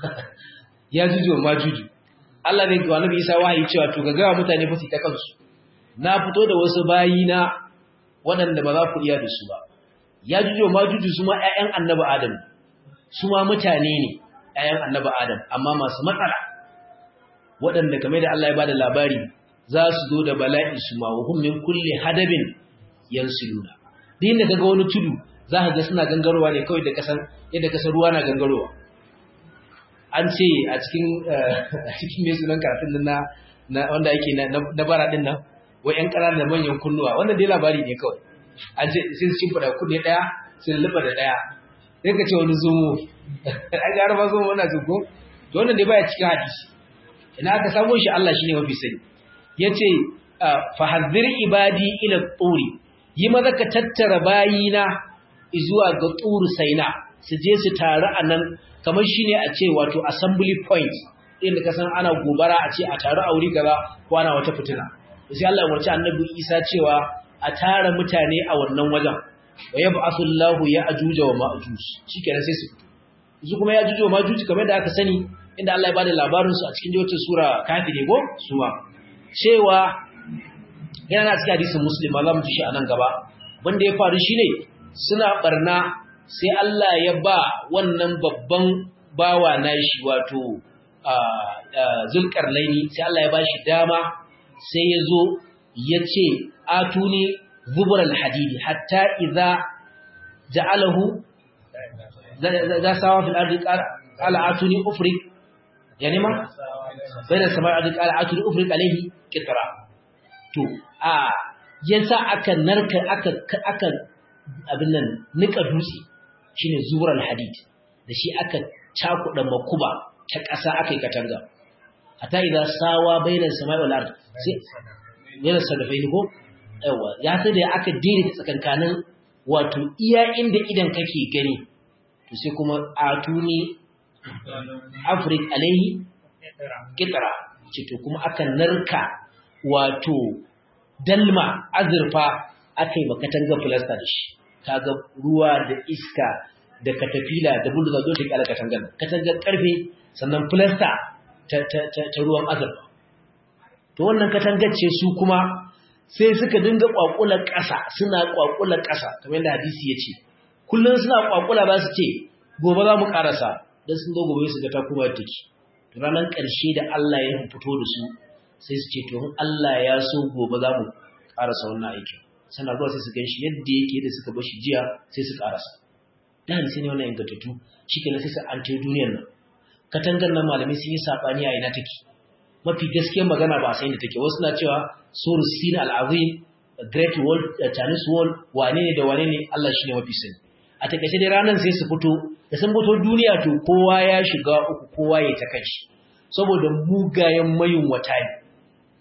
ya juju wa majudu Allah ne ga annabi Isa wahayi cewa to ga ga mutane fa su ta kansu na fito da wasu bayina waɗanda ba za ku iya da su ba ya juju wa majudu su ma ƴaƴan annabi Adam su ma mutane ne ƴaƴan annabi Adam amma masu matsala waɗanda kamar da Allah ya bada labari za su zo da bala'i su ma wahum min kulli hadabin yansiluna din da kaga wani tudu za ka ga suna gangarowa ne kawai da kasan yadda kasan ruwa na gangarowa an ce a cikin a cikin mai sunan karatun nan na wanda yake na bara din nan wai ƴan ƙananan da manyan kunnuwa wannan dai labari ne kawai an ce sai su fada kunne daya sai luba da daya sai ka ce wani zumo ai ga arba zumo wannan zuko to wannan dai baya cikin hadisi ina aka samu shi Allah shine mafi sani yace fa hadhir ibadi ila turi yi maza ka tattara bayina zuwa ga tur saina su je su taru anan kamar shine a ce wato assembly point inda ka san ana gobara a ce a taru a wuri kaza ko ana wata fitina sai Allah ya umarci annabi Isa cewa a tara mutane a wannan wajen wa yab'athu Allahu ya'juj wa ma'juj shikenan sai su fito su kuma ya'juj wa ma'juj kamar da aka sani inda Allah ya bada labarin su a cikin wata sura kafi ne ko suma cewa yana cikin hadisin Muslim Allah mu ji shi anan gaba wanda ya faru shine suna barna sai Allah ya ba wannan babban bawa nashi wato Zulkarnaini sai Allah ya bashi dama sai ya zo ya ce atuni zubral hadidi hatta idza ja'alahu za sawa fil ardi qala atuni ufrik yani ma bayna samai ardi qala atuni ufrik alayhi qitra to a yasa aka narka aka aka abin nan nika dutse shine zubral hadid da shi aka cakuda makuba ta ƙasa aka yi katanga hatta idza sawa bayna samai wal ardi sai yana sadafai ko yawa ya sai da aka dire tsakankanin wato iya inda idan kake gani to sai kuma atuni afrik alaihi kitra ce to kuma aka narka wato dalma azurfa akai makatanga filasta da shi kaga ruwa da iska da katafila da bulda zo ta kala katangan katangar karfe sannan filasta ta ta ta ruwan azurfa to wannan katangar ce su kuma sai suka dinga kwakular ƙasa suna kwakular ƙasa kamar yadda hadisi yace kullun suna kwakula ba su ce gobe za mu karasa dan sun zo gobe su ga ta kuma take to ranan ƙarshe da Allah ya fito da su sai su ce to Allah ya so gobe za mu karasa wannan aikin sana zuwa sai su ganshi yadda yake da suka bashi jiya sai su karasa da hadisi ne wannan ingantattu shikenan sai su an tayi duniyar nan katangar nan malami sun yi sabani a ina take mafi gaskiyar magana ba sai da take wasu na cewa sur sin al-azim great wall Chinese wall wane ne da wane ne Allah shine mafi sani a takeice dai ranan sai su fito da sun fito duniya to kowa ya shiga uku kowa ya ta kanshi saboda mugayen mayun wata ne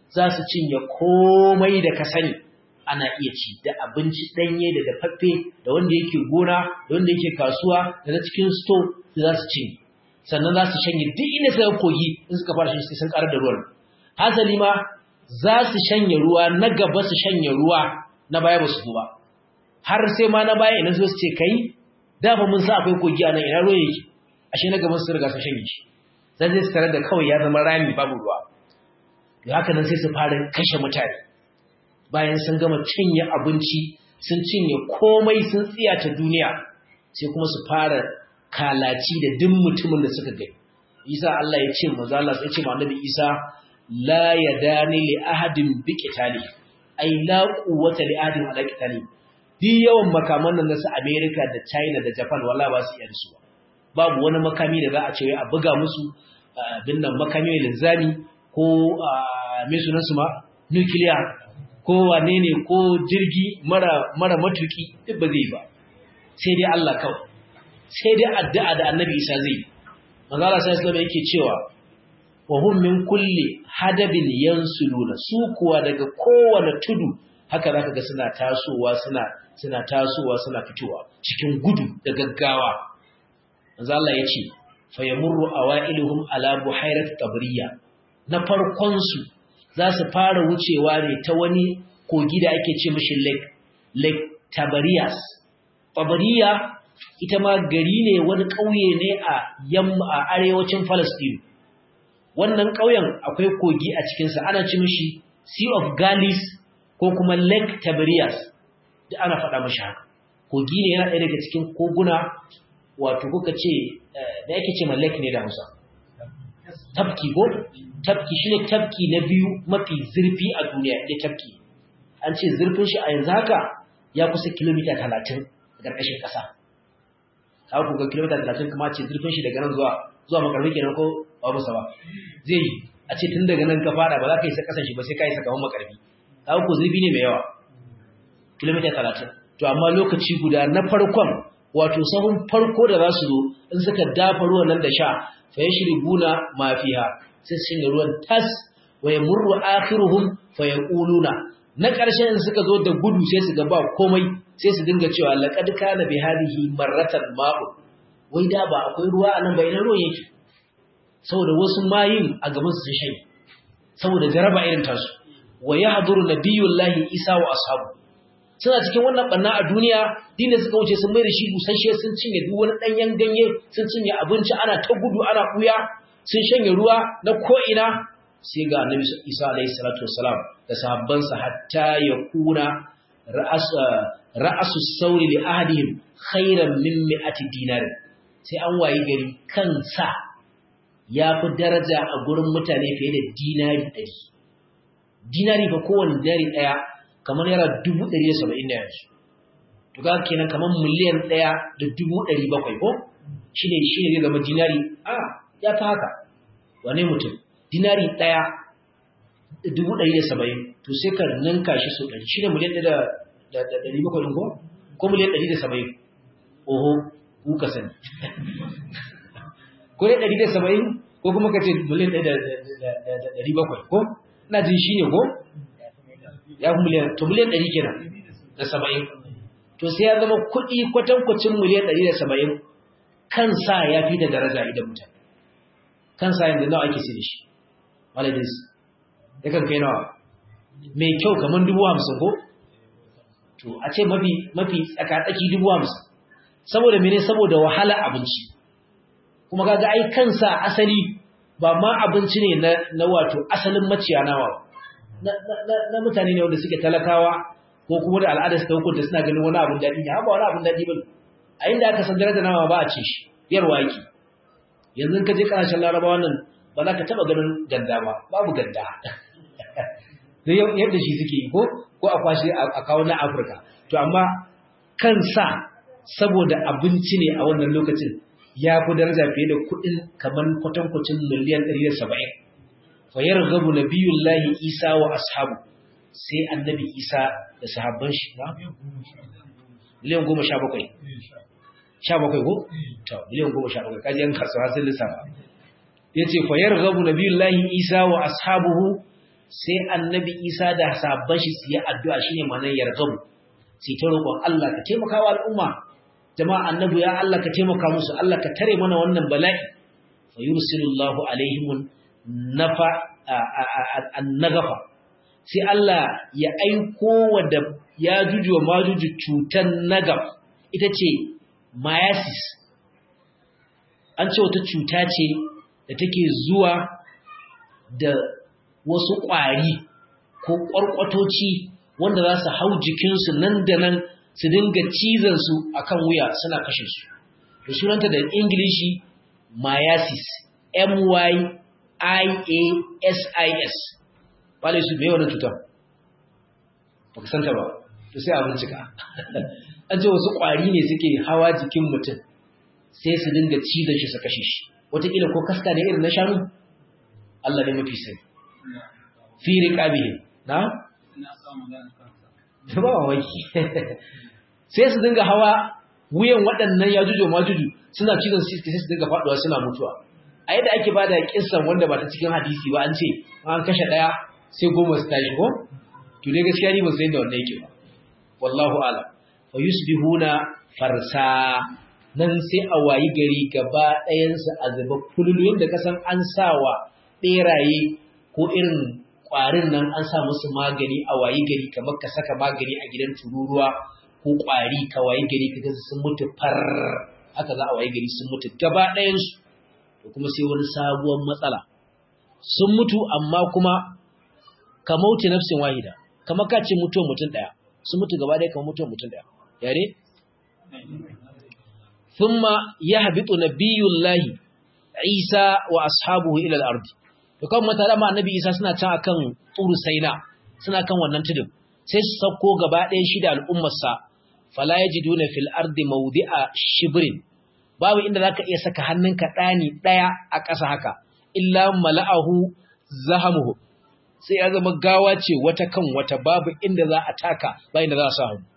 za su cinye komai da ka sani ana iya ci, da abinci ɗanye da dafaffe da wanda yake gona da wanda yake kasuwa da na cikin sto za su cinye. Sannan za su shanye duk inda suka kogi in suka fara shi sai sun karar da ruwan. Hasali ma za su shanye ruwa na gaba su shanye ruwa na baya ba su zo ba. Har sai ma na baya ina zo su ce kai da ba mun sa akwai kogi a nan ina ruwa yake. Ashe na gaban su riga sun shanye shi. Zan zai su tarar da kawai ya zama rami babu ruwa. Da haka nan sai su fara kashe mutane. Bayan sun gama cinye abinci, sun cinye komai sun tsiyata duniya, sai kuma su fara kalaci da duk mutumin da suka gani. Isa Allah ya ce manzo Allah sai ya ce ma Annabi Isa la yadani li ahadin bi qitali ai la quwwata li ahadin ala qitali. Di yawan makaman nan na su America da China da Japan wallahi ba su iya su ba. Babu wani makami da za a ce a buga musu bin nan makami mai linzami ko me sunan su ma nuclear ko wane ne ko jirgi mara mara matuki duk ba zai ba. Sai dai Allah kawai. Sai dai addu'a da Annabi Isa zai. Manzo Allah sallallahu alaihi yake cewa wa hum min kulli hadabin yansuluna, su kuwa daga kowane tudu haka zaka ga suna tasowa suna suna tasowa suna fitowa cikin gudu da gaggawa. Manzo Allah yace fa yamurru awailuhum ala buhairat tabriya, na farkon su za su fara wucewa ne ta wani kogi da ake ce mishi lake lake Tiberias. Tabariya ita ma gari ne, wani ƙauye ne a yamma a arewacin Palestine. Wannan ƙauyen akwai kogi a cikinsa, ana ci mishi Sea of Gallis ko kuma Lake Tiberias, da ana faɗa mashi haka. Kogi ne yana ɗaya daga cikin koguna, wato kuka ce da yake ce ma lake ne da Hausa. Tafki ko? Tafki shi ne tafki na biyu mafi zurfi a duniya, ne tafki. An ce zurfin shi a yanzu haka ya kusa kilomita talatin a ƙarƙashin ƙasa. Ka ku ga kilomita talatin kuma ce zurfin shi daga nan zuwa zuwa makarfi kenan ko ba musa ba. Zai yi a ce tun daga nan ka fara ba za ka yi sa ƙasan shi ba sai ka yi sa gaban makarfi. Ka ku zurfi ne mai yawa. Kilomita talatin. To amma lokaci guda na farkon wato sahun farko da za su zo in suka dafa ruwan nan da sha fa yashribuna ma fiha sai su shiga ruwan tas wa yamurru akhiruhum fa yaquluna, na ƙarshen in suka zo da gudu sai su ga ba komai sai su dinga cewa laqad kana bi hadhihi marratan ma'u, wai da ba akwai ruwa anan ba, ina ruwan yake. Saboda wasu mayin a gaban su sun shanye saboda jaraba irin tasu. Wa yahduru nabiyullahi Isa wa ashabu, suna cikin wannan banna a duniya, dinin suka wuce sun mai da shi busasshe, sun cinye duk wani danyen ganye, sun cinye abinci, ana ta gudu ana kuya, sun shanye ruwa na ko'ina. Sai ga Annabi Isa alaihi salatu wassalam da sahabbansa hatta yakuna ra'as ra'asu sauri li ahadihim khairan min mi'ati dinar, sai an wayi gari kansa yafi daraja a gurin mutane fiye da dinari ɗari. Dinari fa kowanne dinari ɗaya kamar yara dubu ɗari da saba'in da yanzu. To ga kenan kamar miliyan ɗaya da dubu ɗari bakwai ko? Shi ne shi ne zai zama dinari, a ya fi haka. Wane mutum? Dinari ɗaya da dubu ɗari da saba'in, to sai ka ninka shi sau ɗari. Shi ne miliyan ɗaya da ɗari bakwai ɗin ko? Ko miliyan ɗari da saba'in? Oho, ku ka sani. Ko dai ɗari da saba'in ko kuma ka ce miliyan ɗaya da ɗari bakwai ko? Ina jin shi ne ko? Ya fi miliyan, to miliyan ɗari kenan da saba'in. To sai ya zama kuɗi kwatankwacin miliyan ɗari da saba'in, kansa ya fi da daraja idan mutane. Kansa yanzu nawa ake sai da shi? Maladis, ya kan kai nawa? Mai kyau kamar dubu hamsin ko? To a ce mafi mafi tsakatsaki dubu hamsin. Saboda mene? Saboda wahala abinci. Kuma kaga ai kansa asali ba ma abinci ne na, na wato asalin maciya nawa ba. Na mutane ne wanda suke talakawa ko kuma da al'adar su dauko da suna ganin wani abin daɗi ne, ba wani abin daɗi ba. A inda aka san darajar nama ba a ce shi, yarwa yake. Yanzu ka je kasashen Larabawa nan ba za ka taɓa ganin ganda ba, babu ganda. Yadda shi suke yi ko ko a kwashe a kawo na Afirka. To amma kansa saboda abinci ne a wannan lokacin ya fi daraja fiye da kuɗin kamar kwatankwacin miliyan ɗari da saba'in. Fayar gabu na biyun lahi Isa wa ashabu, sai annabi Isa da sahabban shi na? Miliyan goma sha bakwai. Sha bakwai ko? Ta, miliyan goma sha bakwai, kaji yan kasuwa sun lissafa. Ya ce, fayar gabu na biyun lahi Isa wa ashabuhu sai annabi Isa da sahabban shi su yi addu'a shine ma'anar yargabu sai ta roƙon Allah ka taimaka wa al'umma jama'a annabi ya Allah ka taimaka musu Allah ka tare mana wannan bala'i fa yursilullahu alaihim nafa an-nagafa sai Allah ya aiko wa da ya juju wa majuju cutan nagaf ita ce myasis an ce wata cuta ce da take zuwa da wasu ƙwari ko ƙwarƙwatoci wanda za su hau jikinsu nan da nan su dinga cizonsu a kan wuya suna kashe su. Da sunanta da Ingilishi myasis, M Y I A S I S. Bale su mai wani cutar? Ba ka santa ba, to sai a bincika. An ce wasu ƙwari ne suke hawa jikin mutum sai su dinga cizon shi su kashe shi. Wataƙila ko kaska ne irin na shanu? Allah ne mafi sani. Fi riqabihim na ina sa magana kansa ba wai sai su dinga hawa wuyan waɗannan yajuju majuju suna cizon su sai su dinga faduwa suna mutuwa a yadda ake bada kissan wanda ba ta cikin hadisi ba an ce an kashe daya sai goma su tashi ko to dai gaskiya ni ba sai da wannan yake ba wallahu ala fa yusbihuna farsa nan sai a wayi gari gaba ɗayan su azaba kululu da kasan an sawa beraye ko irin ƙwarin nan an sa musu magani a wayi gari kamar ka saka magani a gidan tururuwa ko ƙwari ka wayi gari ka gaza sun mutu far haka za a wayi gari sun mutu gaba ɗayansu to kuma sai wani sabuwar matsala sun mutu amma kuma ka mauti nafsin wahida kamar ka ce mutuwar mutum ɗaya sun mutu gaba ɗaya kamar mutuwar mutum ɗaya yare thumma yahbitu nabiyullahi Isa wa ashabuhu ila al-ardi to kan mutane ma annabi Isa suna can akan Tur Saina suna kan wannan tudun sai su sauko gaba ɗaya shi da al'ummarsa fala yajiduna fil ardi mawdi'a shibrin babu inda zaka iya saka hannunka dani daya a ƙasa haka illa mala'ahu zahamuhu sai ya zama gawa ce wata kan wata babu inda za a taka ba inda za a sa hannu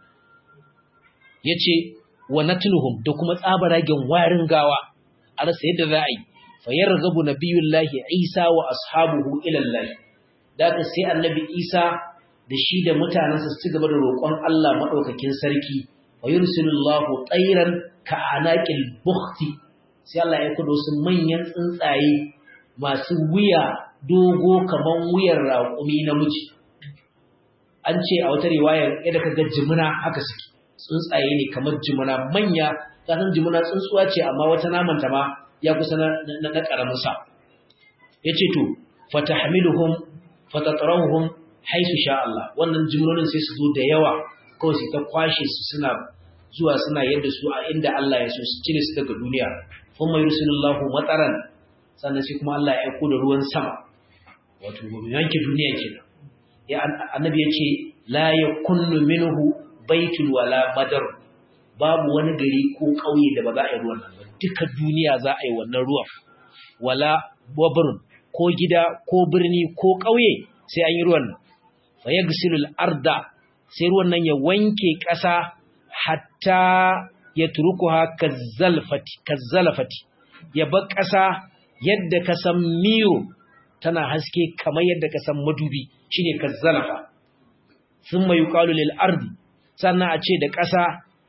yace wa natluhum da kuma tsabaragen warin gawa a rasa yadda za a yi fayarghabu nabiyullahi Isa wa ashabuhu ila Allah daga sai annabi Isa da shi da mutanansa su ci gaba da roƙon Allah madaukakin sarki wa yursilullahu tayran ka anaqil bukhti sai Allah ya kudo su manyan tsuntsaye masu wuya dogo kaman wuyar raƙumi namiji an ce a wata riwaya yadda kaga jimuna haka suke tsuntsaye ne kamar jimuna manya kasan jimuna tsuntsuwa ce amma wata namanta ma ya kusa na na karamin sa yace to fatahmiluhum fatatrahuhum haisu sha Allah wannan jimronin sai su zo da yawa kawai su ta kwashe su suna zuwa suna yadda su a inda Allah ya so su cire su daga duniya kuma yursilullahu mataran sannan sai kuma Allah ya aiko da ruwan sama wato yanke duniya kenan ya annabi yace la yakunnu minhu baitun wala madar babu wani gari ko kauye da ba za a yi ruwan nan ba duka duniya za a yi wannan ruwan wala wabrun ko gida ko birni ko kauye sai an yi ruwan nan fa yagsilul arda sai ruwan nan ya wanke ƙasa hatta ya turukuha kazzalfati kazzalfati ya bar ƙasa yadda ka san miro tana haske kamar yadda ka san madubi shine kazzalfa thumma yuqalu lil ardi sannan a ce da ƙasa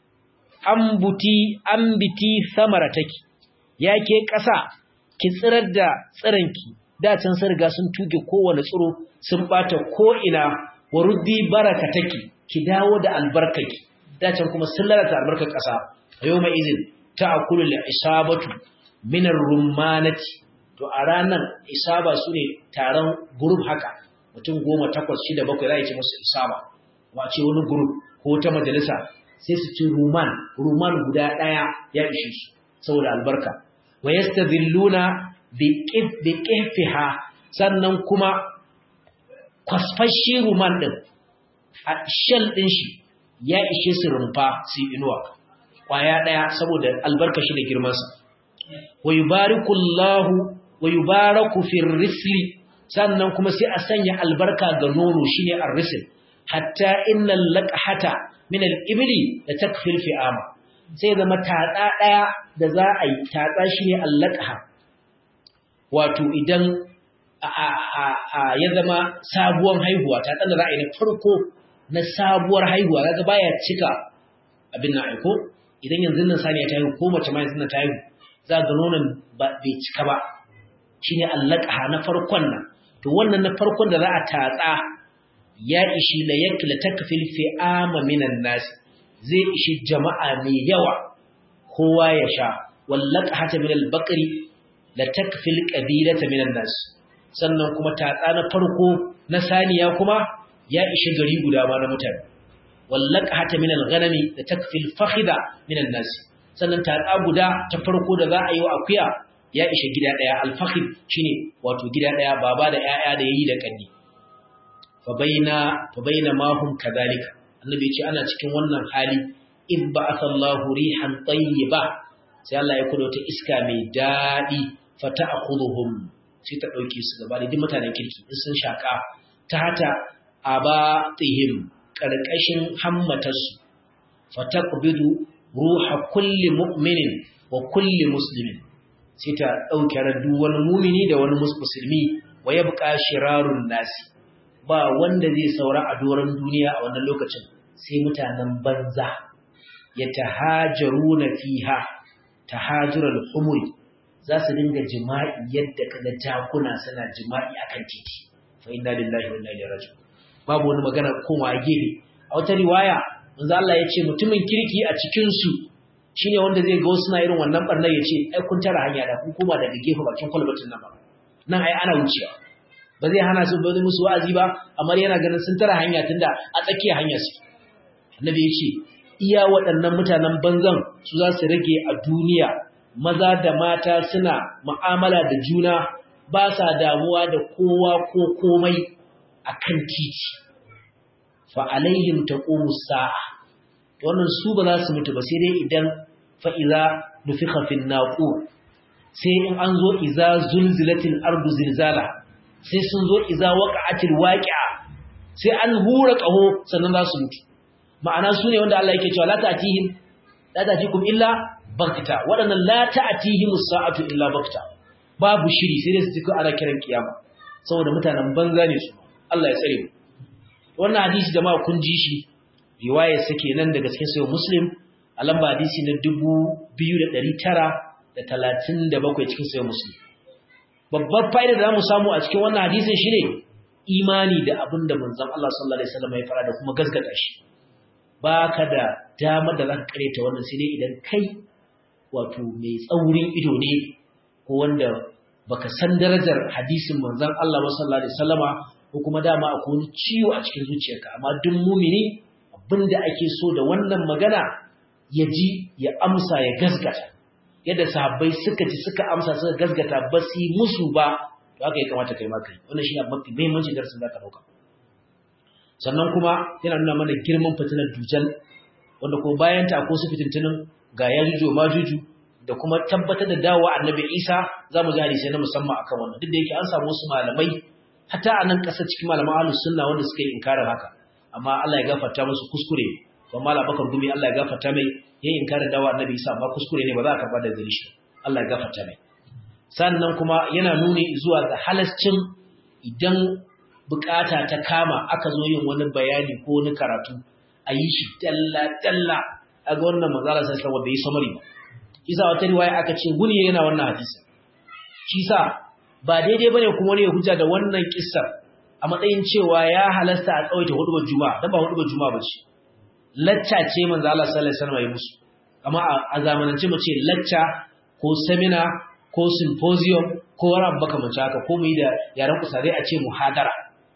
ambuti ambiti samarataki yake ƙasa ki tsirar da tsiranki da can sun riga sun tuge kowane tsiro sun bata ko ina wa ruddi barakataki ki dawo da albarkaki da can kuma sun lalata albarkar ƙasa yawma izin ta'kulu al-isabatu min ar-rummanati to a ranan isaba sune taron group haka mutum goma takwas shida bakwai za a ce musu isaba wace wani group ko ta majalisa sai su ci ruman ruman guda daya ya ishe su saboda albarka wa yastadhilluna bi qif bi qifha sannan kuma kwasfashi ruman din a shell din shi ya ishe su rumfa su inuwa kwaya daya saboda albarka shi da girman sa wa yubarikullahu wa yubaraku fir risli sannan kuma sai a sanya albarka ga nono shine ar-risl hatta innal laqhata min al-ibli la takfil fi'ama sai zama tatsa daya da za a yi tatsa shine al-laqha wato idan ya zama sabuwar haihuwa ta ɗan da za a yi na farko na sabuwar haihuwa kaga baya cika abin na aiko idan yanzu nan saniya ta haihu ko mace ma yanzu nan ta haihu za ga nonon bai cika ba shine allaqaha na farkon nan to wannan na farkon da za a tatsa ya ishi la yakla takfil fi'ama minan nas zai ishi jama'a mai yawa kowa ya sha wallaqahata min al-baqri la takfil qabilata minan nas sannan kuma tatsa na farko na saniya kuma ya ishi gari guda ma na mutane wallaqahata min al-ghanami la takfil fakhida minan nas sannan tatsa guda ta farko da za a yi wa akuya ya ishe gida daya al-fakhid shine wato gida daya baba da yaya da yayi da kanni fa baina fa baina ma hum kadhalika annabi ya ce ana cikin wannan hali id ba'atha Allahu rihan tayyiba sai Allah ya kudo ta iska mai dadi fata'khudhuhum sai ta dauke su gaba da duk mutanen kirki in sun shaka tata abatihim karkashin hammatarsu fataqbidu ruha kulli mu'minin wa kulli muslimin sai ta dauke raddu wani mu'mini da wani musulmi wa yabqa shirarun nasi ba wanda zai saura a doron duniya a wannan lokacin sai mutanen banza yatahajaruna fiha tahajurul humuri za su dinga jima'i yadda kaga jakuna suna jima'i akan titi fa inna lillahi wa inna ilaihi raji'un babu wani magana koma gefe a wata riwaya manzo Allah ya ce mutumin kirki a cikin su shine wanda zai ga suna irin wannan barnar ya ce ai kun tara hanya da kun koma daga gefe bakin kwalbatin nan ba nan ai ana wucewa ba zai hana su bane musu wa'azi ba amma yana ganin sun tara hanya tunda a tsakiyar hanya su annabi ya ce iya waɗannan mutanen banzan su za su rage a duniya maza da mata suna mu'amala da juna ba sa damuwa da kowa ko komai akan titi fa alaihim taqumu sa'a wannan su ba za su mutu ba sai dai idan fa iza nufikha fin naqur sai in an zo iza zulzilatil ardu zilzala sai sun zo iza waqa'atil waqi'a sai an hura kaho sannan za su mutu ma'ana su ne wanda Allah yake cewa la ta'tihim la ta'tikum illa baktata wadannan la ta'tihim as-sa'atu illa bakta babu shiri sai dai su tuka ana kiran kiyama saboda mutanen banza ne su Allah ya tsare mu wannan hadisi jama'a kun ji shi riwayar sa kenan daga cikin sahih muslim a lamba hadisi na dubu biyu da ɗari tara da talatin da bakwai cikin sahih muslim babbar fa'ida da zamu samu a cikin wannan hadisin shine imani da abin da manzon Allah sallallahu alaihi wasallam ya fara da kuma gaskata shi baka da damar da zaka kareta wannan sai dai idan kai wato mai tsaurin ido ne ko wanda baka san darajar hadisin manzon Allah sallallahu alaihi wasallama ko kuma dama akwai wani ciwo a cikin zuciyarka amma duk mumini abinda ake so da wannan magana ya ji ya amsa ya gaskata yadda sahabbai suka ji suka amsa suka gaskata ba su yi musu ba to haka ya kamata kai ma kai wannan shine mafi muhimmancin darasin da ka dauka sannan kuma yana nuna mana girman fitinar dujal wanda ko bayan ta akwai su fitintunin ga yajuju majuju da kuma tabbatar da dawo annabi Isa zamu ji hadisi na musamman akan wannan duk da yake an samu wasu malamai hatta a nan ƙasar cikin malaman ahlus sunna wanda suka yi inkarin haka amma Allah ya gafarta musu kuskure to mallam Bakar Gumi Allah ya gafarta mai yayin inkarin dawo annabi Isa ba kuskure ne ba za ka karba da gari shi Allah ya gafarta mai sannan kuma yana nuni zuwa ga halascin idan bukata ta kama aka zo yin wani bayani ko wani karatu a yi shi dalla dalla a ga wannan manzala sai saboda bai samari ba isa wata riwaya aka ce guni yana wannan hadisi shi sa ba daidai bane kuma ne ya hujja da wannan kissar a matsayin cewa ya halasta a tsawaita hudubar juma'a dan ba hudubar juma'a bace lacca ce manzo Allah sallallahu alaihi wasallam ya musu amma a zamanance mu ce lacca ko seminar ko symposium ko wani abu makamancin haka ko mu yi da yaran kusare a ce muhadara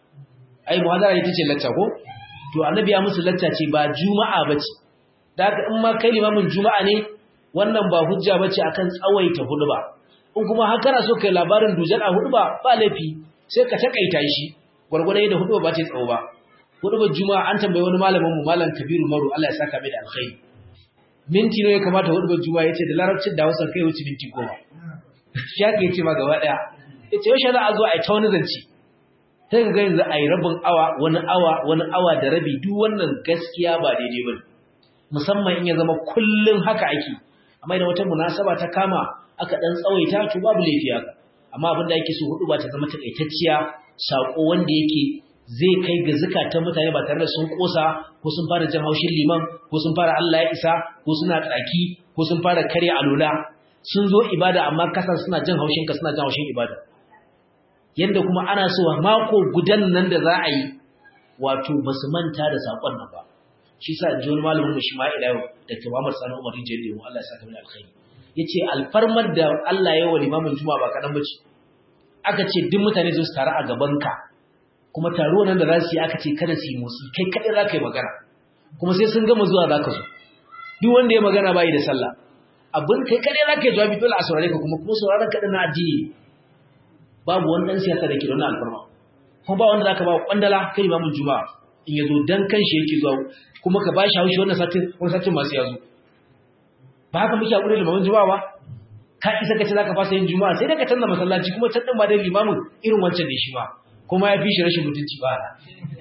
ai muhadara ita ce lacca ko to annabi ya musu lacca ce ba juma'a bace da haka in ma kai limamin juma'a ne wannan ba hujja bace akan tsawaita huduba in kuma har kana so kai labarin dujal a huduba ba laifi sai ka takaita shi gurgurdan yadda huduba ba ta tsawo ba hudubar juma'a an tambaye wani malamin mu malam Kabiru Maru Allah ya saka mai da alkhairi minti ne ya kamata hudubar juma'a yace da larabcin da Hausa kai wuce minti goma shi yake yace ma gaba daya yace yau za a zo a yi ta wani zanci sai ga yanzu a yi rabin awa wani awa wani awa da rabi duk wannan gaskiya ba daidai bane musamman in ya zama kullun haka ake amma idan wata munasaba ta kama aka dan tsawaita to babu laifi haka amma abin da yake so hudu ba ta zama takaitacciya sako wanda yake zai kai ga zakatan mutane ba tare da sun kosa ko sun fara jin haushin liman ko sun fara Allah ya isa ko suna tsaki ko sun fara kare alula sun zo ibada amma kasan suna jin haushin ka suna jin haushin ibada yanda kuma ana so mako gudan nan da za a yi wato basu manta da sakon nan ba shi sa John malamin mu Shima'ila yau Dr. Muhammad Sani Umar Rijeli mu Allah ya saka mai alkhairi yace alfarmar da Allah ya wa limamin juma'a ba kadan bace aka ce duk mutane su tare a gaban ka kuma taro nan da za su yi aka ce kada su yi musu kai kadai za ka yi magana kuma sai sun gama zuwa za ka zo duk wanda ya magana bai da sallah abin kai kadai za ka yi jawabi dole a saurare ka kuma kuma sauraron kaɗan na addini babu wani ɗan siyasa da ke da wannan alfarma kuma ba wanda za ka ba kwandala kai limamin juma'a in ya zo dan kanshi yake zuwa kuma ka ba shi haushi wannan satin wani satin masu ya zo ba haka muke haƙuri limamin juma'a ba ka isa ka ce za ka fasa yin juma'a sai da ka canza masallaci kuma can ɗin ba dai limamin irin wancan ne shi ma kuma ya fi shi rashin mutunci ba na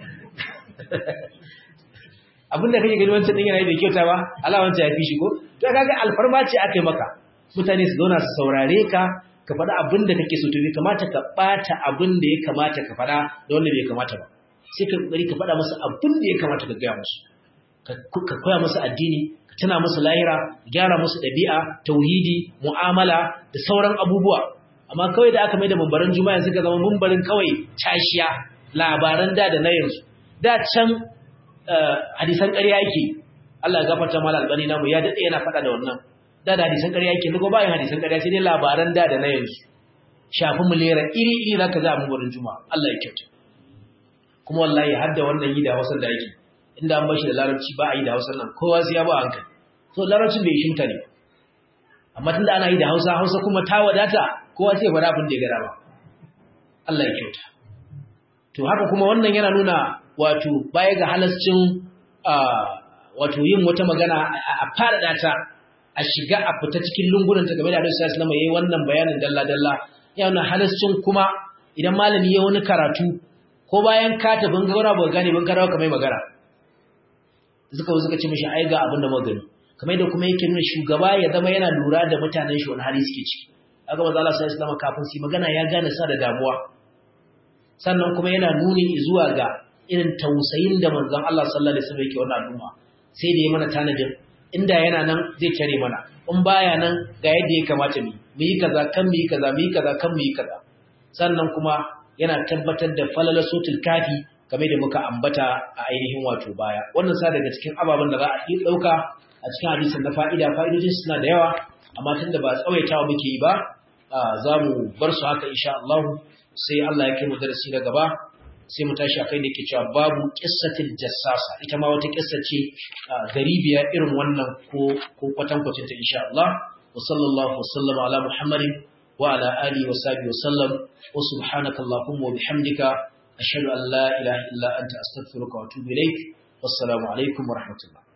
abinda kake gani wancan din yana yi bai kyauta ba Allah wancan ya fi shi ko to kaga alfarma ce akai maka mutane su zauna su saurare ka ka faɗa abinda kake so to bai kamata ka bata abinda ya kamata ka faɗa da wanda bai kamata ba sai ka kokari ka faɗa musu abinda ya kamata ka gaya musu ka koya musu addini ka tuna musu lahira gyara musu ɗabi'a tauhidi mu'amala da sauran abubuwa amma kawai da aka mai da mumbarin juma'a suka zama mumbarin kawai tashiya labaran da da na yanzu da can hadisan ƙarya yake Allah ya gafarta mala albani namu ya dade yana faɗa da wannan da da hadisan ƙarya yake duka bayan hadisan ƙarya sai dai labaran da da na yanzu shafi mulera iri iri zaka za mumbarin juma'a Allah ya kyauta kuma wallahi har da wannan yi da Hausa da yake inda an bashi da larabci ba a yi da Hausa nan kowa sai ya ba hankali so larabcin bai shi mutane amma tunda ana yi da Hausa Hausa kuma ta wadata kowa sai gwada abin da ya gada ba Allah ya kyauta to haka kuma wannan yana nuna wato baya ga halascin wato yin wata magana a faɗaɗa ta a shiga a fita cikin lungunan ta game da Annabi sallallahu alaihi wasallam yayin wannan bayanin dalla dalla yana halascin kuma idan malami ya wani karatu ko bayan ka tafi ga wani abu gane ban karawa kamar magana suka suka ce mishi ai ga abin da magani kamar da kuma yake nuna shugaba ya zama yana lura da mutanen shi wani hali suke ciki aga manzo Allah sallallahu alaihi wasallam kafin su magana ya gane sa da damuwa sannan kuma yana nuni zuwa ga irin tausayin da manzon Allah sallallahu alaihi wasallam yake wannan al'umma sai da ya mana tanadin inda yana nan zai tare mana in baya nan ga yadda ya kamata mu mu yi kaza kan mu yi kaza mu yi kaza kan mu yi kaza sannan kuma yana tabbatar da falalasotul kafi kamar da muka ambata a ainihin wato baya wannan sa daga cikin ababen da za a yi dauka a cikin hadisin na fa'ida fa'idojin suna da yawa amma tunda ba tsawaitawa muke yi ba za mu bar su haka insha Allah sai Allah ya kai mu darasi na gaba sai mu tashi akai da ke cewa babu qissatil jassasa ita ma wata kissa ce garibiya irin wannan ko ko kwatankwacin ta insha Allah wa sallallahu wasallama ala muhammadin wa ala alihi wa sahbihi wa sallam wa subhanaka allahumma wa bihamdika ashhadu an la ilaha illa anta astaghfiruka wa atubu ilaik wassalamu alaikum wa rahmatullah